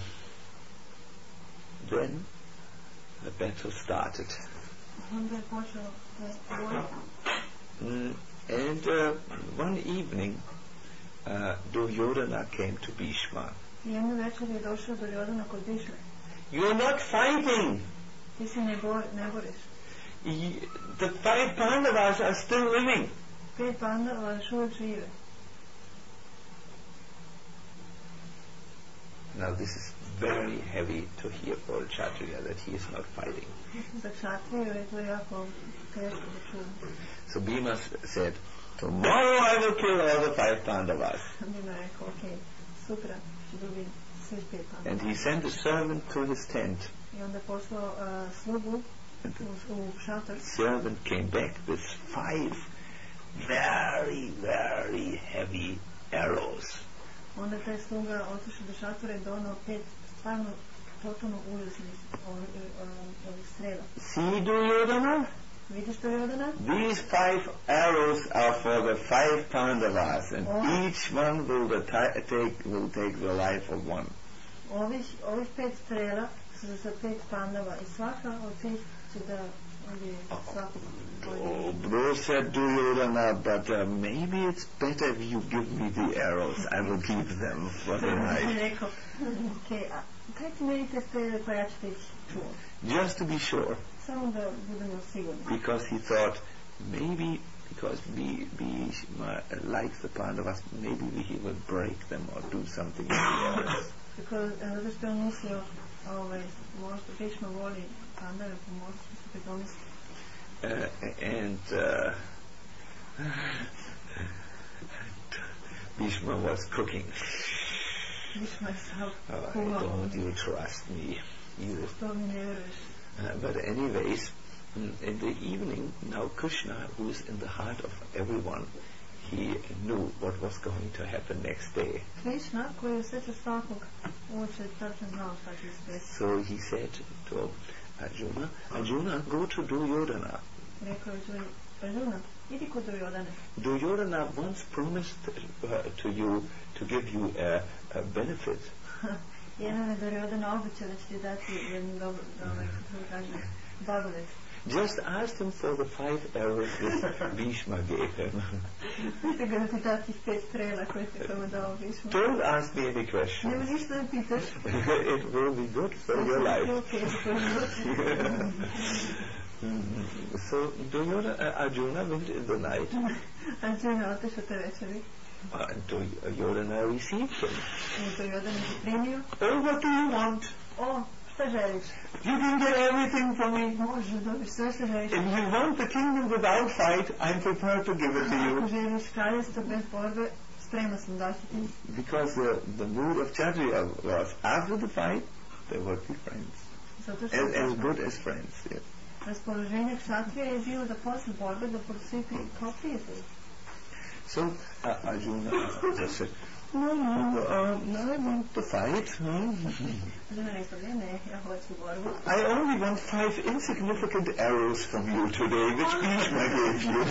then the battle started. Onda je počeo boj. And one evening, Duryodhana came to Bhishma. Jednu večer je došao Duryodhana kod Bhishme. You are not fighting. Ti se ne boriš. The 5 Pandavas are still living. 5 Pandava još uvijek žive. Now this is very heavy to hear for Kshatriya that he is not fighting. Za Kshatriju je to jako teško da čujem. So Bhima said, tomorrow I will kill all the 5 Pandavas. Bhima rekao, ok, sutra ću dobiti svih 5 Pandava. And he sent a servant to his tent. I onda poslao slugu u šator. Servant came back with 5 very, very heavy arrows. Onda taj sluga otišao do šatora i donao 5 stvarno totalno užasnih ovih strela. See, Duryodhana? Vidiš Duryodhana? These 5 arrows are for the 5 Pandavas, and each one will take the life of one. Ovih 5 strela su za 5 Pandava i svaka od tih će da ubije svakog. Bro said Duryodhana, but maybe it's better if you give me the arrows. I will keep them for the night. Rekao, ok, kaj ti meni te strele pa ja ću te čuvam? Just to be sure. Samo da budemo sigurni. Because he thought, maybe because Bhishma likes the Pandavas, maybe he will break them or do something with the arrows. Zato što on mislio, možda Bhishma voli Pandave, pa možda što se domisli. And Bhishma was cooking. Don't you trust me either. But anyways, in the evening, now Krishna, who is in the heart of everyone, he knew what was going to happen next day. Krishna, koji je sreća svakog, uoče tačno znao šta će se desiti. So he said to Arjuna, go to Duryodhana. Rekao je Arjuna, idi kod Duryodhane. Duryodhana once promised to you to give you a benefit. Jedan je Duryodhana obećao da će ti dati jednu dobro, blagodet. Just asked him for the 5 arrows that Bhishma gave him. Pita ga da ti da tih 5 strela koje ti tamo dao Bhishma. Don't ask me any questions. Nema ništa da pitaš. It will be good for your life. So Arjuna went in the night. Arjuna otišao te večeri. And Duryodhana received him. Duryodhana je primio. Oh, what do you want? Šta želiš? You can get everything from me. Možeš dobiš sve što želiš. If you want the kingdom without fight, I'm prepared to give it to you. Ako želiš kraljestvo bez borbe, spreman sam dati ti. Because the mood of Kshatriya was after the fight, they would be friends. As good as friends, yes. Raspoloženje Kshatriya je bilo da posle borbe da budu svi kao prijatelji. So Arjuna just said, no, I want to fight. I only want 5 insignificant arrows from you today, which Bhishma gave you.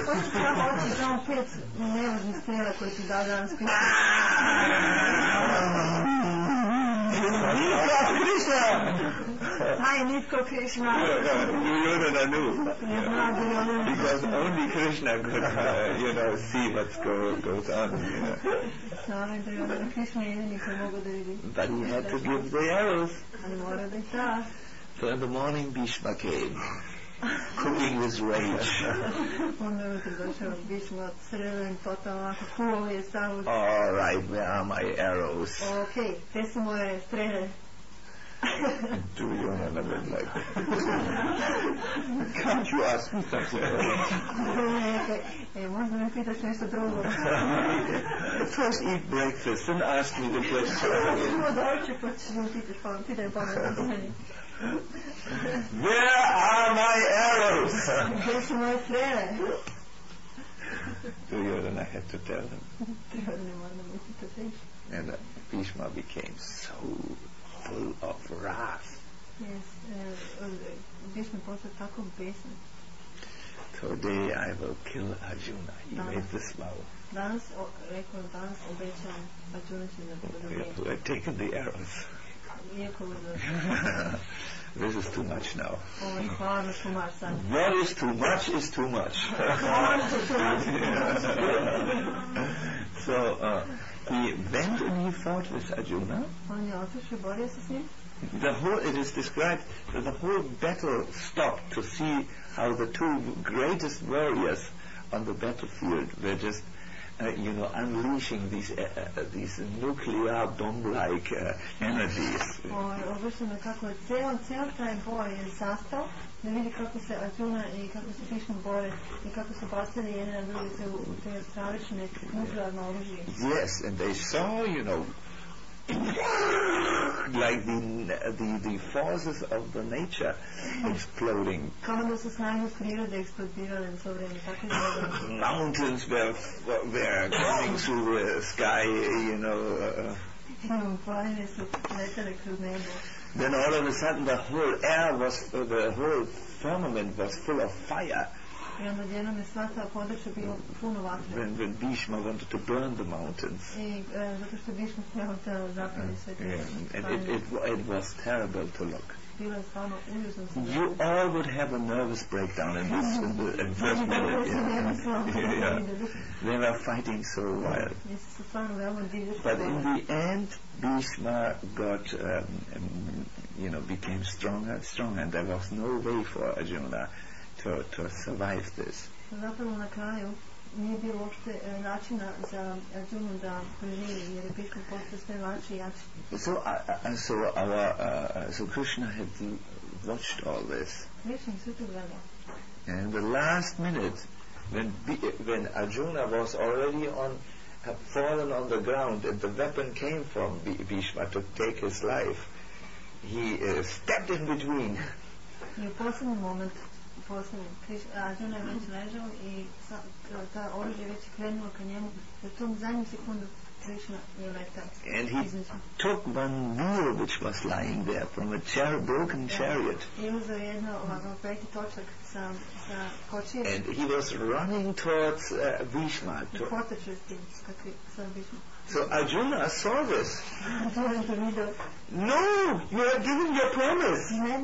Krishna! Hi, Nitko Krishna. Duryodhana knew. Because only Krishna could, see what goes on. But he had to give the arrows. So in the morning Bhishma came, cooking his rage. All right, where are my arrows? Okay, te su moje strele. Duryodhana went like that. Can't you ask me something else? Možda me pitaš nešto drugo. First eat breakfast and ask me the question. Where are my arrows? Duryodhana had to tell him. And Bhishma became so full of wrath. Yes, Bhishma postao tako besan. Today I will kill Arjuna. He made this vow. Danas obećam Arjuna će da dobije. Who had taken the arrows. This is too much now. What is too much is too much. So he went and he fought with Arjuna. It is described that the whole battle stopped to see how the two greatest warriors on the battlefield were just unleashing these nuclear bomb-like energies. Obično kako je cijel taj boj je sastao da vidi kako se Arjuna i kako se Bhishma bore i kako su bacili jedne na druge te stravične nuklearne oružje. Yes, and they saw, like the forces of the nature exploding. Mountains were coming through the sky, Then all of a sudden the whole firmament was full of fire. When Bhishma wanted to burn the mountains. And it was terrible to look. You all would have a nervous breakdown in the first minute. They were fighting so wild. But in the end, Bhishma became stronger and stronger, and there was no way for Arjuna to survive this. Nije bilo uopšte načina za Arjunu da preživi, jer je Bhishma postao sve jači i jači. So Krishna had watched all this. Krishna sve to gledao. And in the last minute, when Arjuna was already fallen on the ground, and the weapon came from Bhishma to take his life, he stepped in between. I u posljednji moment Arjuna je već ležao i ta oružje već krenulo ka njemu, u tom zadnjem sekundu Krishna je letao. And he took one wheel which was lying there from a broken chariot. I uzeo jedno prekid točak sa kočije. And he was running towards Bhishma. So Arjuna saw this. No, you are giving your promise.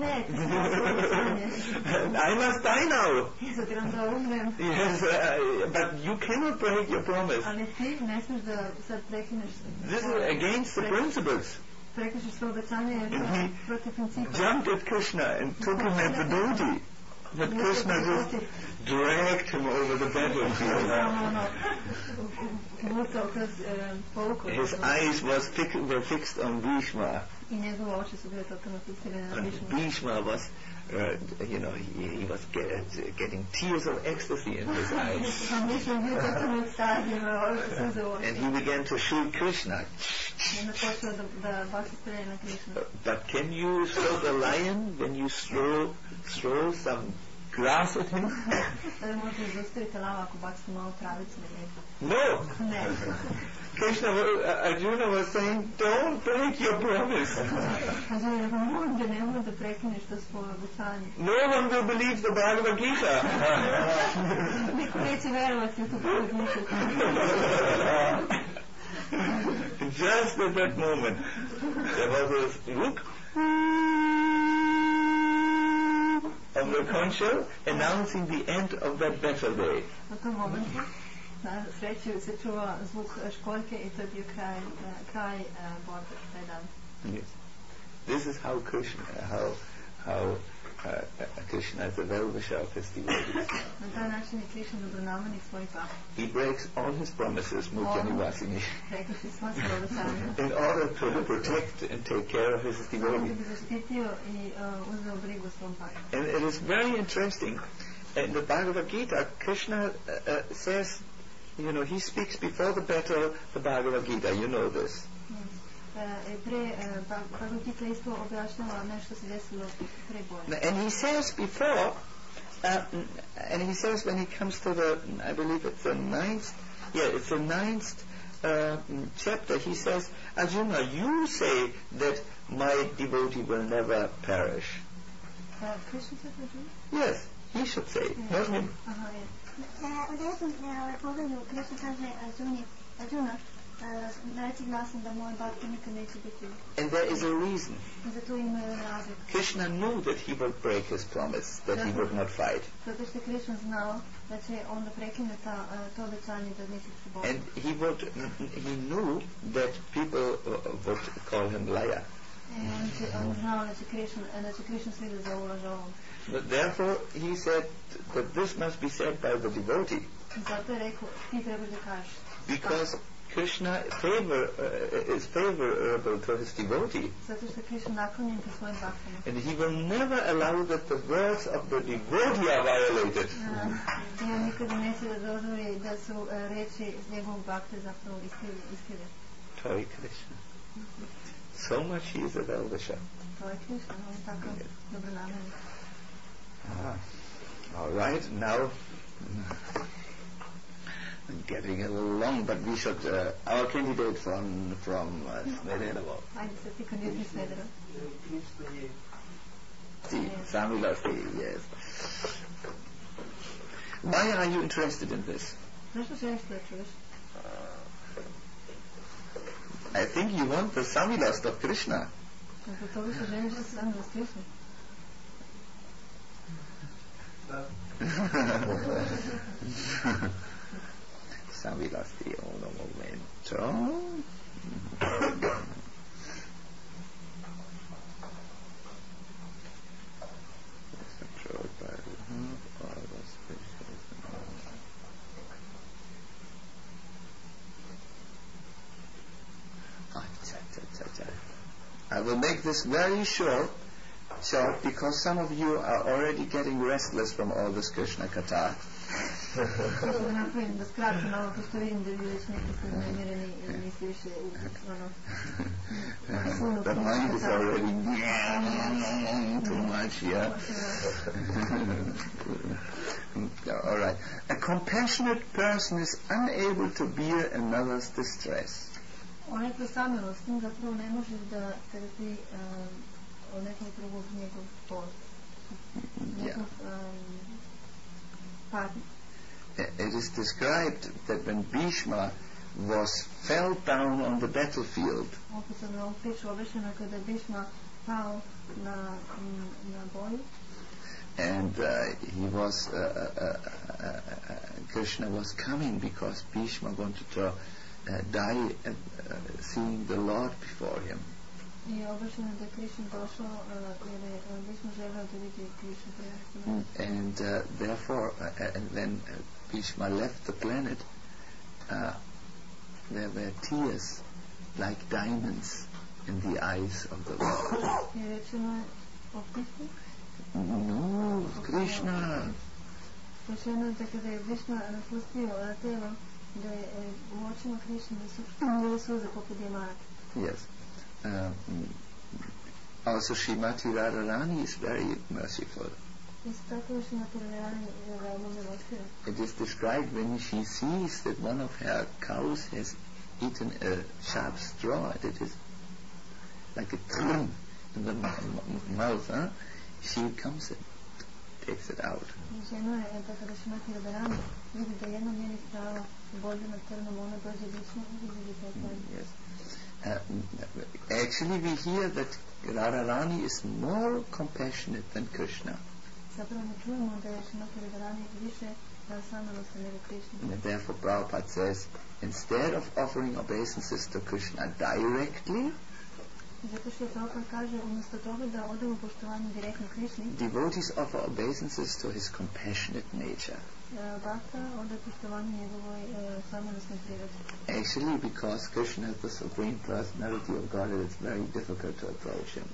I must die now. Yes, but you cannot break your promise. This is against the principles. And he jumped at Krishna and took him at the doti. But Krishna just dragged him over the battlefield. His eyes were fixed on Bhishma. And Bhishma was, he was getting tears of ecstasy in his eyes. And he began to shoot Krishna. But can you stop a lion when you throw some grass at him? No. Arjuna was saying, don't break your promise. No one will believe the Bhagavad Gita. Just at that moment, There was a look of the conch shell announcing the end of that battle day. Na tom momentu na sreću se čuva zvuk školjke i to je bio kraj borbe taj dan. Yes. This is how Krishna, Krishna is the well-wisher of his devotees. Na taj način je Krishna dobronamernik svojih bhakti. He breaks all his promises, Mukyanivasini, Prekrši sva svoja obećanja. in order to protect and take care of his Da devotees. bi zaštitio i uzeo brigu svom bhakti. And it is very interesting. In the Bhagavad Gita, Krishna says, he speaks before the battle, the Bhagavad Gita, you know this. Bhagavad Gita isto objašnjava nešto se desilo pre boja. And he says before, and he says when he comes to the, I believe it's the ninth chapter, he says, Arjuna, you say that my devotee will never perish. Krishna said Arjuna? Yes, he should say, not him. U 9. poglavlju Krishna kaže Arjuna, reci glasom da moj bhakti nikad neće biti. And there is a reason. I za to ima jedan razlog. Krishna knew that he would break his promise, that he would not fight. Zato što je Krishna znao da će onda prekine to obećanje da neće se boriti. And he knew that people would call him liar. On znao da će Krishna svi da zovu lažovom. But therefore he said that this must be said by the devotee. Zato je rekao, ti trebaš da kažeš. Because Krishna is favorable to his devotee. Zato što je Krishna naklonjen ka svojim bhaktima. And he will never allow that the words of the devotee are violated. I on nikada neće da dozvoli da su reči iz njegovog bhakta zapravo iskrive. Hare Krishna. So much he is a well-wisher. To je Krishna, on je tako dobronamernik. All right, now getting a little long, but we should, our candidate from Smederevo. Ajde sad ti kandidat iz Smedereva. Samilasti, yes. Why are you interested in this? Zašto želiš da čuješ? I think you want the Samilast of Krishna. Zbog toga što želiš da Samilast Krishna. Samilasti, uno momento. I will make this very short because some of you are already getting restless from all this Krishna Katha. The mind is already too much, yeah. All right. A compassionate person is unable to bear another's distress. Onaj ko samilostan zapravo ne može da trpi od nekog drugog njegov bol. Nekog patnje. It is described that when Bhishma fell down on the battlefield, Opisano u priču objašnjeno kada je Bhishma pao na boju, and Krishna was coming because Bhishma wanted to die seeing the Lord before him. I objašnjeno da je Krishna došao jer je Bhishma želeo da vidi Krishna prema. And therefore, when Bhishma left the planet, there were tears like diamonds in the eyes of the Lord. Je rečeno o Krishna? No, Krishna. Rečeno da kada je Bhishma napustio telo, da je u očima Krishna da su suze poput dijamanata. Yes. Also Srimati Radharani is very merciful. It is described when she sees that one of her cows has eaten a sharp straw, and it is like a trum in the mouth, she comes and takes it out. Yes. Actually, we hear that Radharani is more compassionate than Krishna. And therefore Prabhupada says, instead of offering obeisances to Krishna directly, devotees offer obeisances to his compassionate nature. Actually, because Krishna is the Supreme Personality of God, it's very difficult to approach him.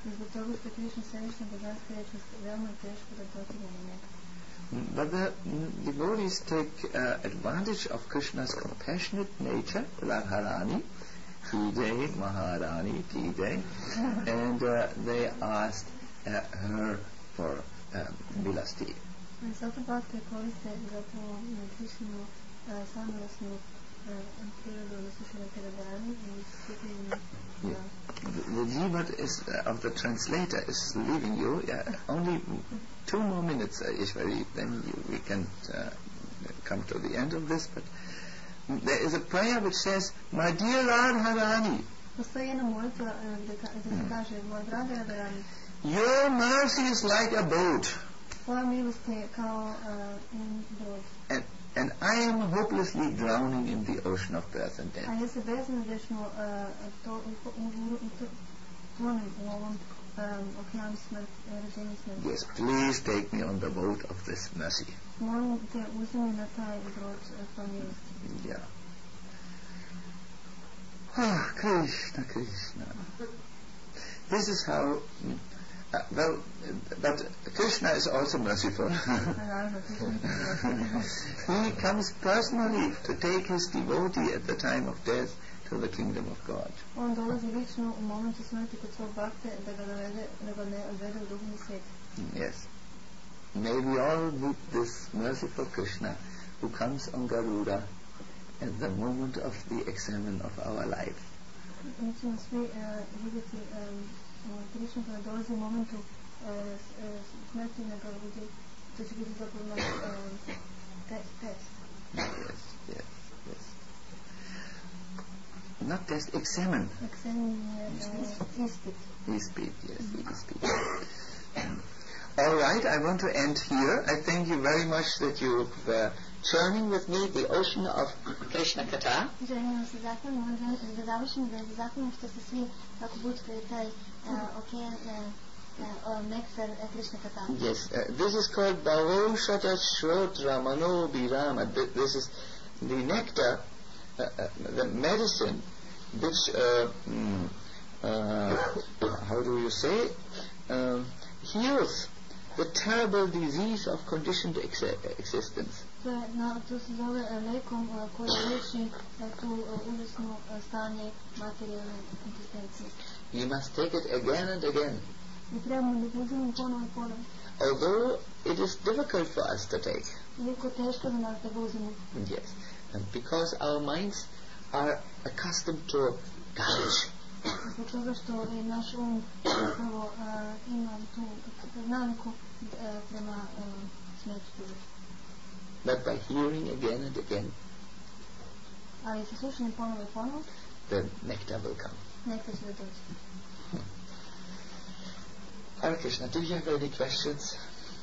But the devotees take advantage of Krishna's compassionate nature, Radharani, Ki Maharani, Ki and they asked her for milasti. The jivat is of the translator is leaving you. Only 2 more minutes, Ishwari, then we can come to the end of this. But there is a prayer which says, "My dear Radharani, your mercy is like a boat, and I am hopelessly drowning in the ocean of birth and death. Yes, please take me on the boat of this mercy." Yeah. Ah, Krishna, Krishna. This is how... but Krishna is also merciful. He comes personally to take his devotee at the time of death to the kingdom of God. Yes. May we all meet this merciful Krishna who comes on Garuda at the moment of the examen of our life. Yes. Not test, examine. Ispit, yes, Ispit. All right, I want to end here. I thank you very much that you were churning with me the ocean of Krishna Katha. Yes, this is called Bhavoshata Shrotra Mano Birama. This is the nectar, the medicine which, how do you say, heals the terrible disease of conditioned existence. You must take it again and again. Although it is difficult for us to take. Yes, and because our minds are accustomed to garbage. But by hearing again and again, the nectar will come. Hare Krishna, do you have any questions?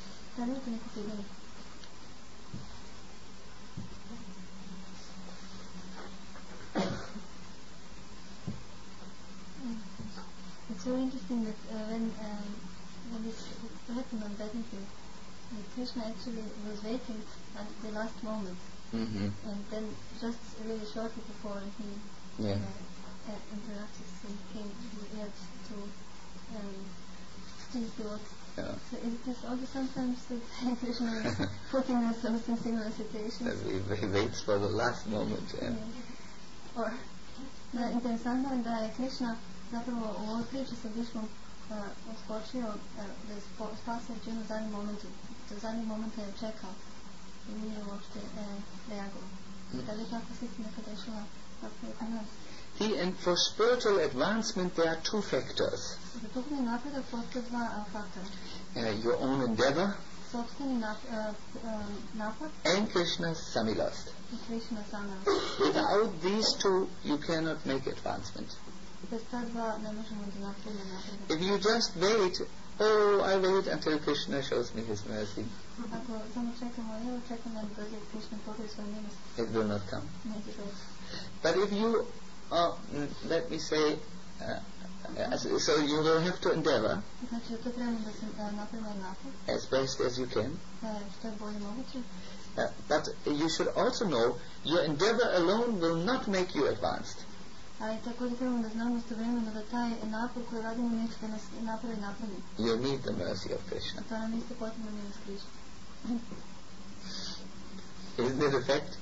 It's so interesting that when this happened on battlefield, Krishna actually was waiting at the last moment, and then just really shortly before he interrupted, he came to seize the water. So is this also sometimes that Krishna is putting us in some similar situations? He waits for the last moment. Or interesantno je da je Krishna zapravo u ovoj priči sa Bhišmom odskočio da spase Arjunu u zadnjem momentu. Do zadnjeg momenta je čekao i nije uopšte reagovao. Da li tako se nekada išla zapravo kod nas? And for spiritual advancement there are 2 factors. Za duhovni napredak postoje 2 faktora. Your own endeavor sopstveni napor and Krishna's samilost. I Krishna samilost. Without these 2 you cannot make advancement. If you just wait, oh, I wait until Krishna shows me his mercy, it will not come. But if you, let me say, so you will have to endeavor as best as you can. But you should also know your endeavor alone will not make you advanced. You need the mercy of Krishna. Isn't it a fact?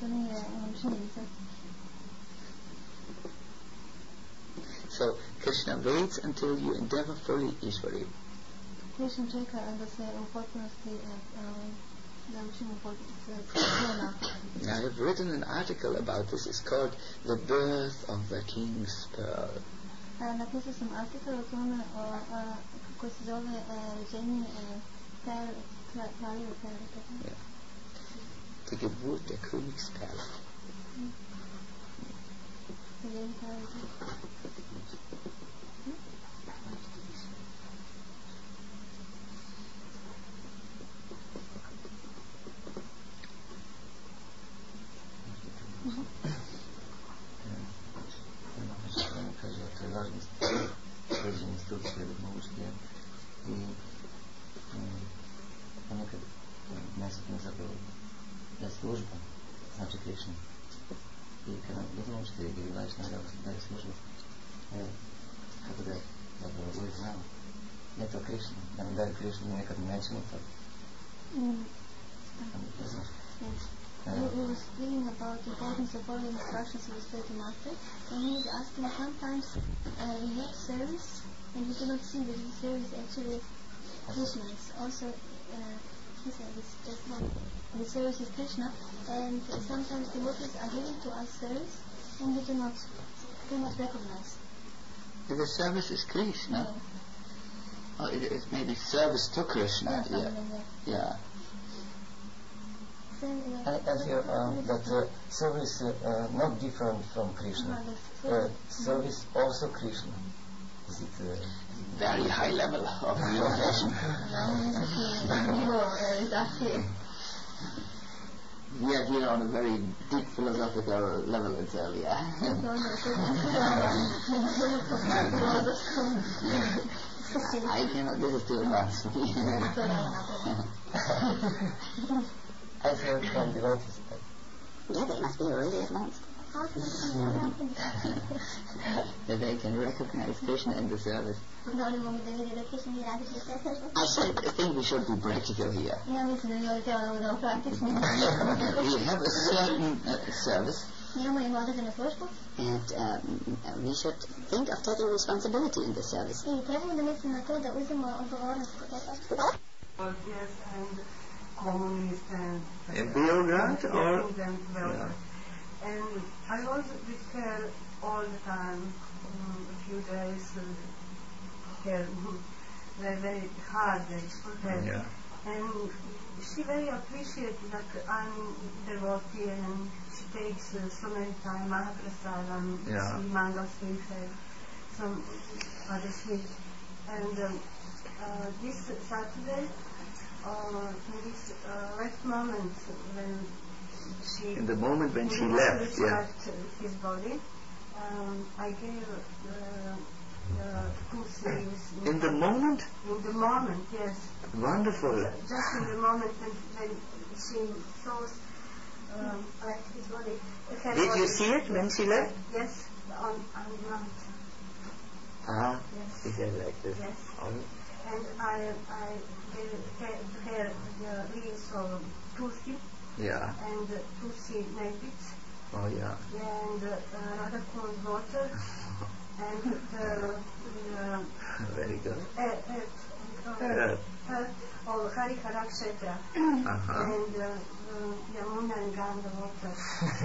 So Krishna waits until you endeavor fully Ishwari. I have written an article about this. It's called The Birth of the King's Pearl. Yeah. Die Geburt der Königsperle. Служба, значи Кришна. И когда думал, что Гирилаш надо службу, как бы вы знали, это Кришна, иногда Кришна некогда начал так. He was speaking about the importance of following instructions of the spiritual master, and he was asking sometimes we have service, and we cannot see that the service actually Krishna. It's also he said it's just one. The service is Krishna, and sometimes the devotees are giving to us service, and we cannot recognize. The service is Krishna. Yeah. Oh, it is maybe service to Krishna. Yeah. As you, but service not different from Krishna. Service also Krishna. Is it very high level of realization? We are here on a very deep philosophical level itself, yeah. I cannot, this is too advanced for me. I heard from devotees that. Yeah, they must be really advanced. That they can recognize Krishna in the service. I think we should be practical here. We have a certain service, and we should think of taking responsibility in the service. Communist and in Beograd or yeah. And I was with her all the time, a few days her very hard days for her. Yeah. And she very appreciated that I'm devotee, and she takes so many time Mahaprasadam, Sri Mangal Sweet, some other sweet. And this Saturday, in this last moment when she... In the moment when she left, his body, I gave two sleeves. In the moment? In the moment, yes. Wonderful. Just in the moment when she saw left his body. Did you see it when she left? Yes, on the mount. Ah, yes. He said like this. Yes. And I gave her the leaves of Tulsi. Yeah. And Tulsi naked. Oh, yeah. And Radhakun's water. And very good. Of Harihara Kshetra. And Yamuna and Ganga water.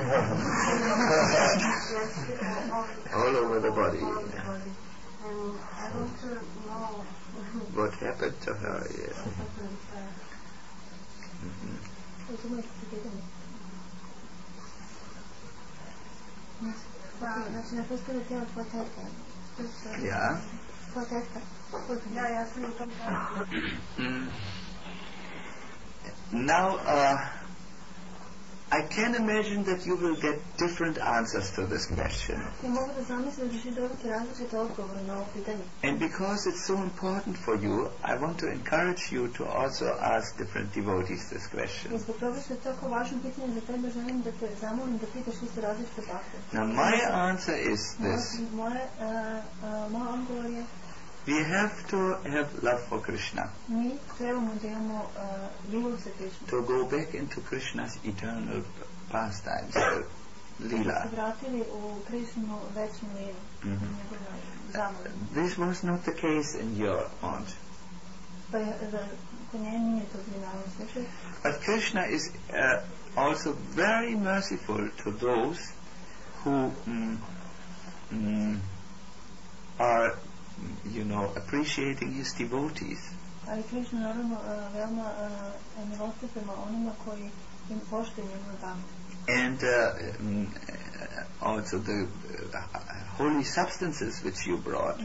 Yes, all over the body. All over the body. And I want to know what happened to her, yes. What happened to her. Znači, ne postoji tijelo tvoje tetke. Ja. Tvoja tetka. Ja sam u tom Now, I can imagine that you will get different answers to this question. And because it's so important for you, I want to encourage you to also ask different devotees this question. Now, my answer is this. We have to have love for Krishna. To go back into Krishna's eternal pastimes, Leela. This was not the case in your aunt. But Krishna is also very merciful to those who are, appreciating his devotees. And also the holy substances which you brought.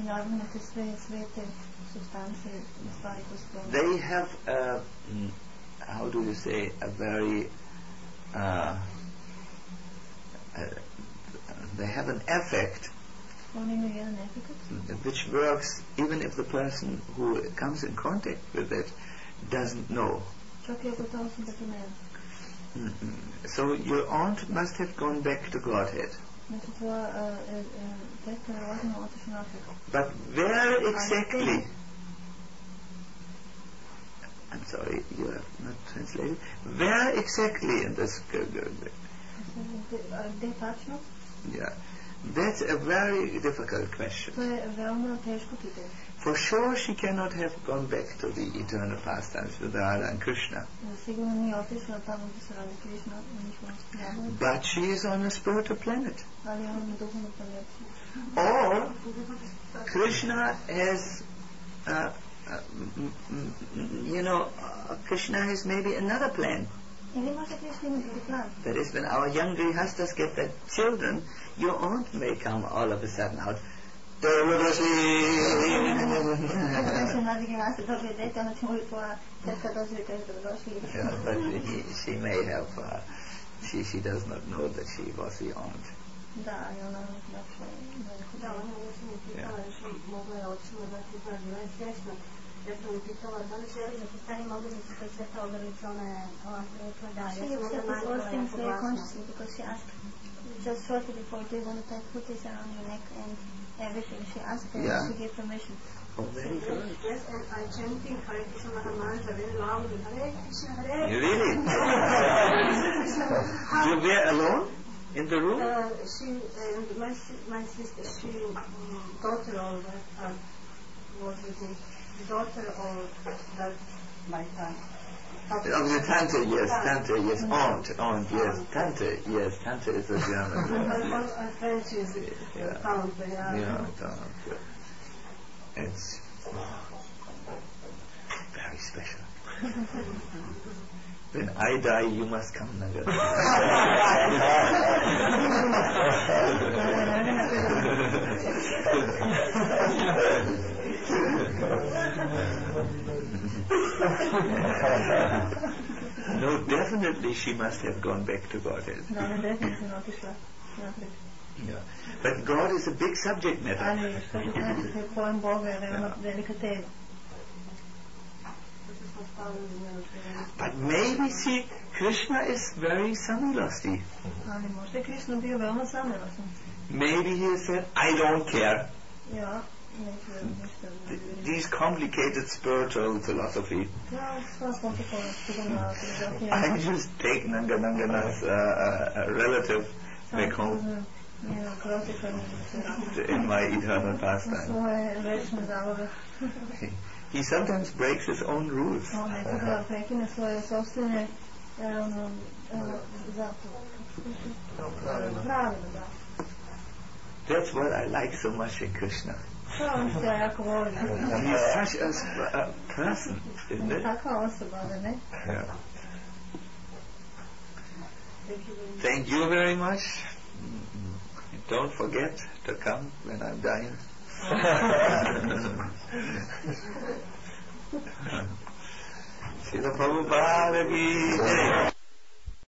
They have, how do you say, a very, they have an effect which works even if the person who comes in contact with it doesn't know. So your aunt must have gone back to Godhead. But where exactly? I'm sorry, you have not translated. Where exactly in this? Yeah. That's a very difficult question. For sure she cannot have gone back to the eternal pastimes with Radha and Krishna. But she is on a spiritual planet. Or Krishna has, Krishna has maybe another plan. That is, when our young grihastas get their children, your aunt may come all of a sudden out. But she may have, she does not know that she was the aunt. Ja sam pitala da li želi da postane mogljenicu kad sve to ograniče, ona je rekla da. She accepted all things very consciously because she asked just shortly before, do you want to tie putis around your neck and everything? She asked her and she gave permission. Oh, very good. Yes, and I chanting Hare Krishna Mahamantra very loudly. Hare Krishna, Hare Krishna. Really? You were alone in the room? She and my sister, she daughter of was with me. Daughter of my son. Of the Tante, yes, aunt, yes, Tante is a German word. French is Tante, yeah, Tante. It's very special. When I die, you must come, Nagar. No, definitely she must have gone back to Godhead. Yeah. But God is a big subject matter. But maybe, see, Krishna is very samilasti. Maybe he said, I don't care. These complicated spiritual philosophy. I just take Nangana's relative back home in my eternal pastime. He sometimes breaks his own rules. That's what I like so much in Krishna. He's such a person, isn't it? Yeah. Thank you very much. don't forget to come when I'm dying. Srila Prabhupada ki jai.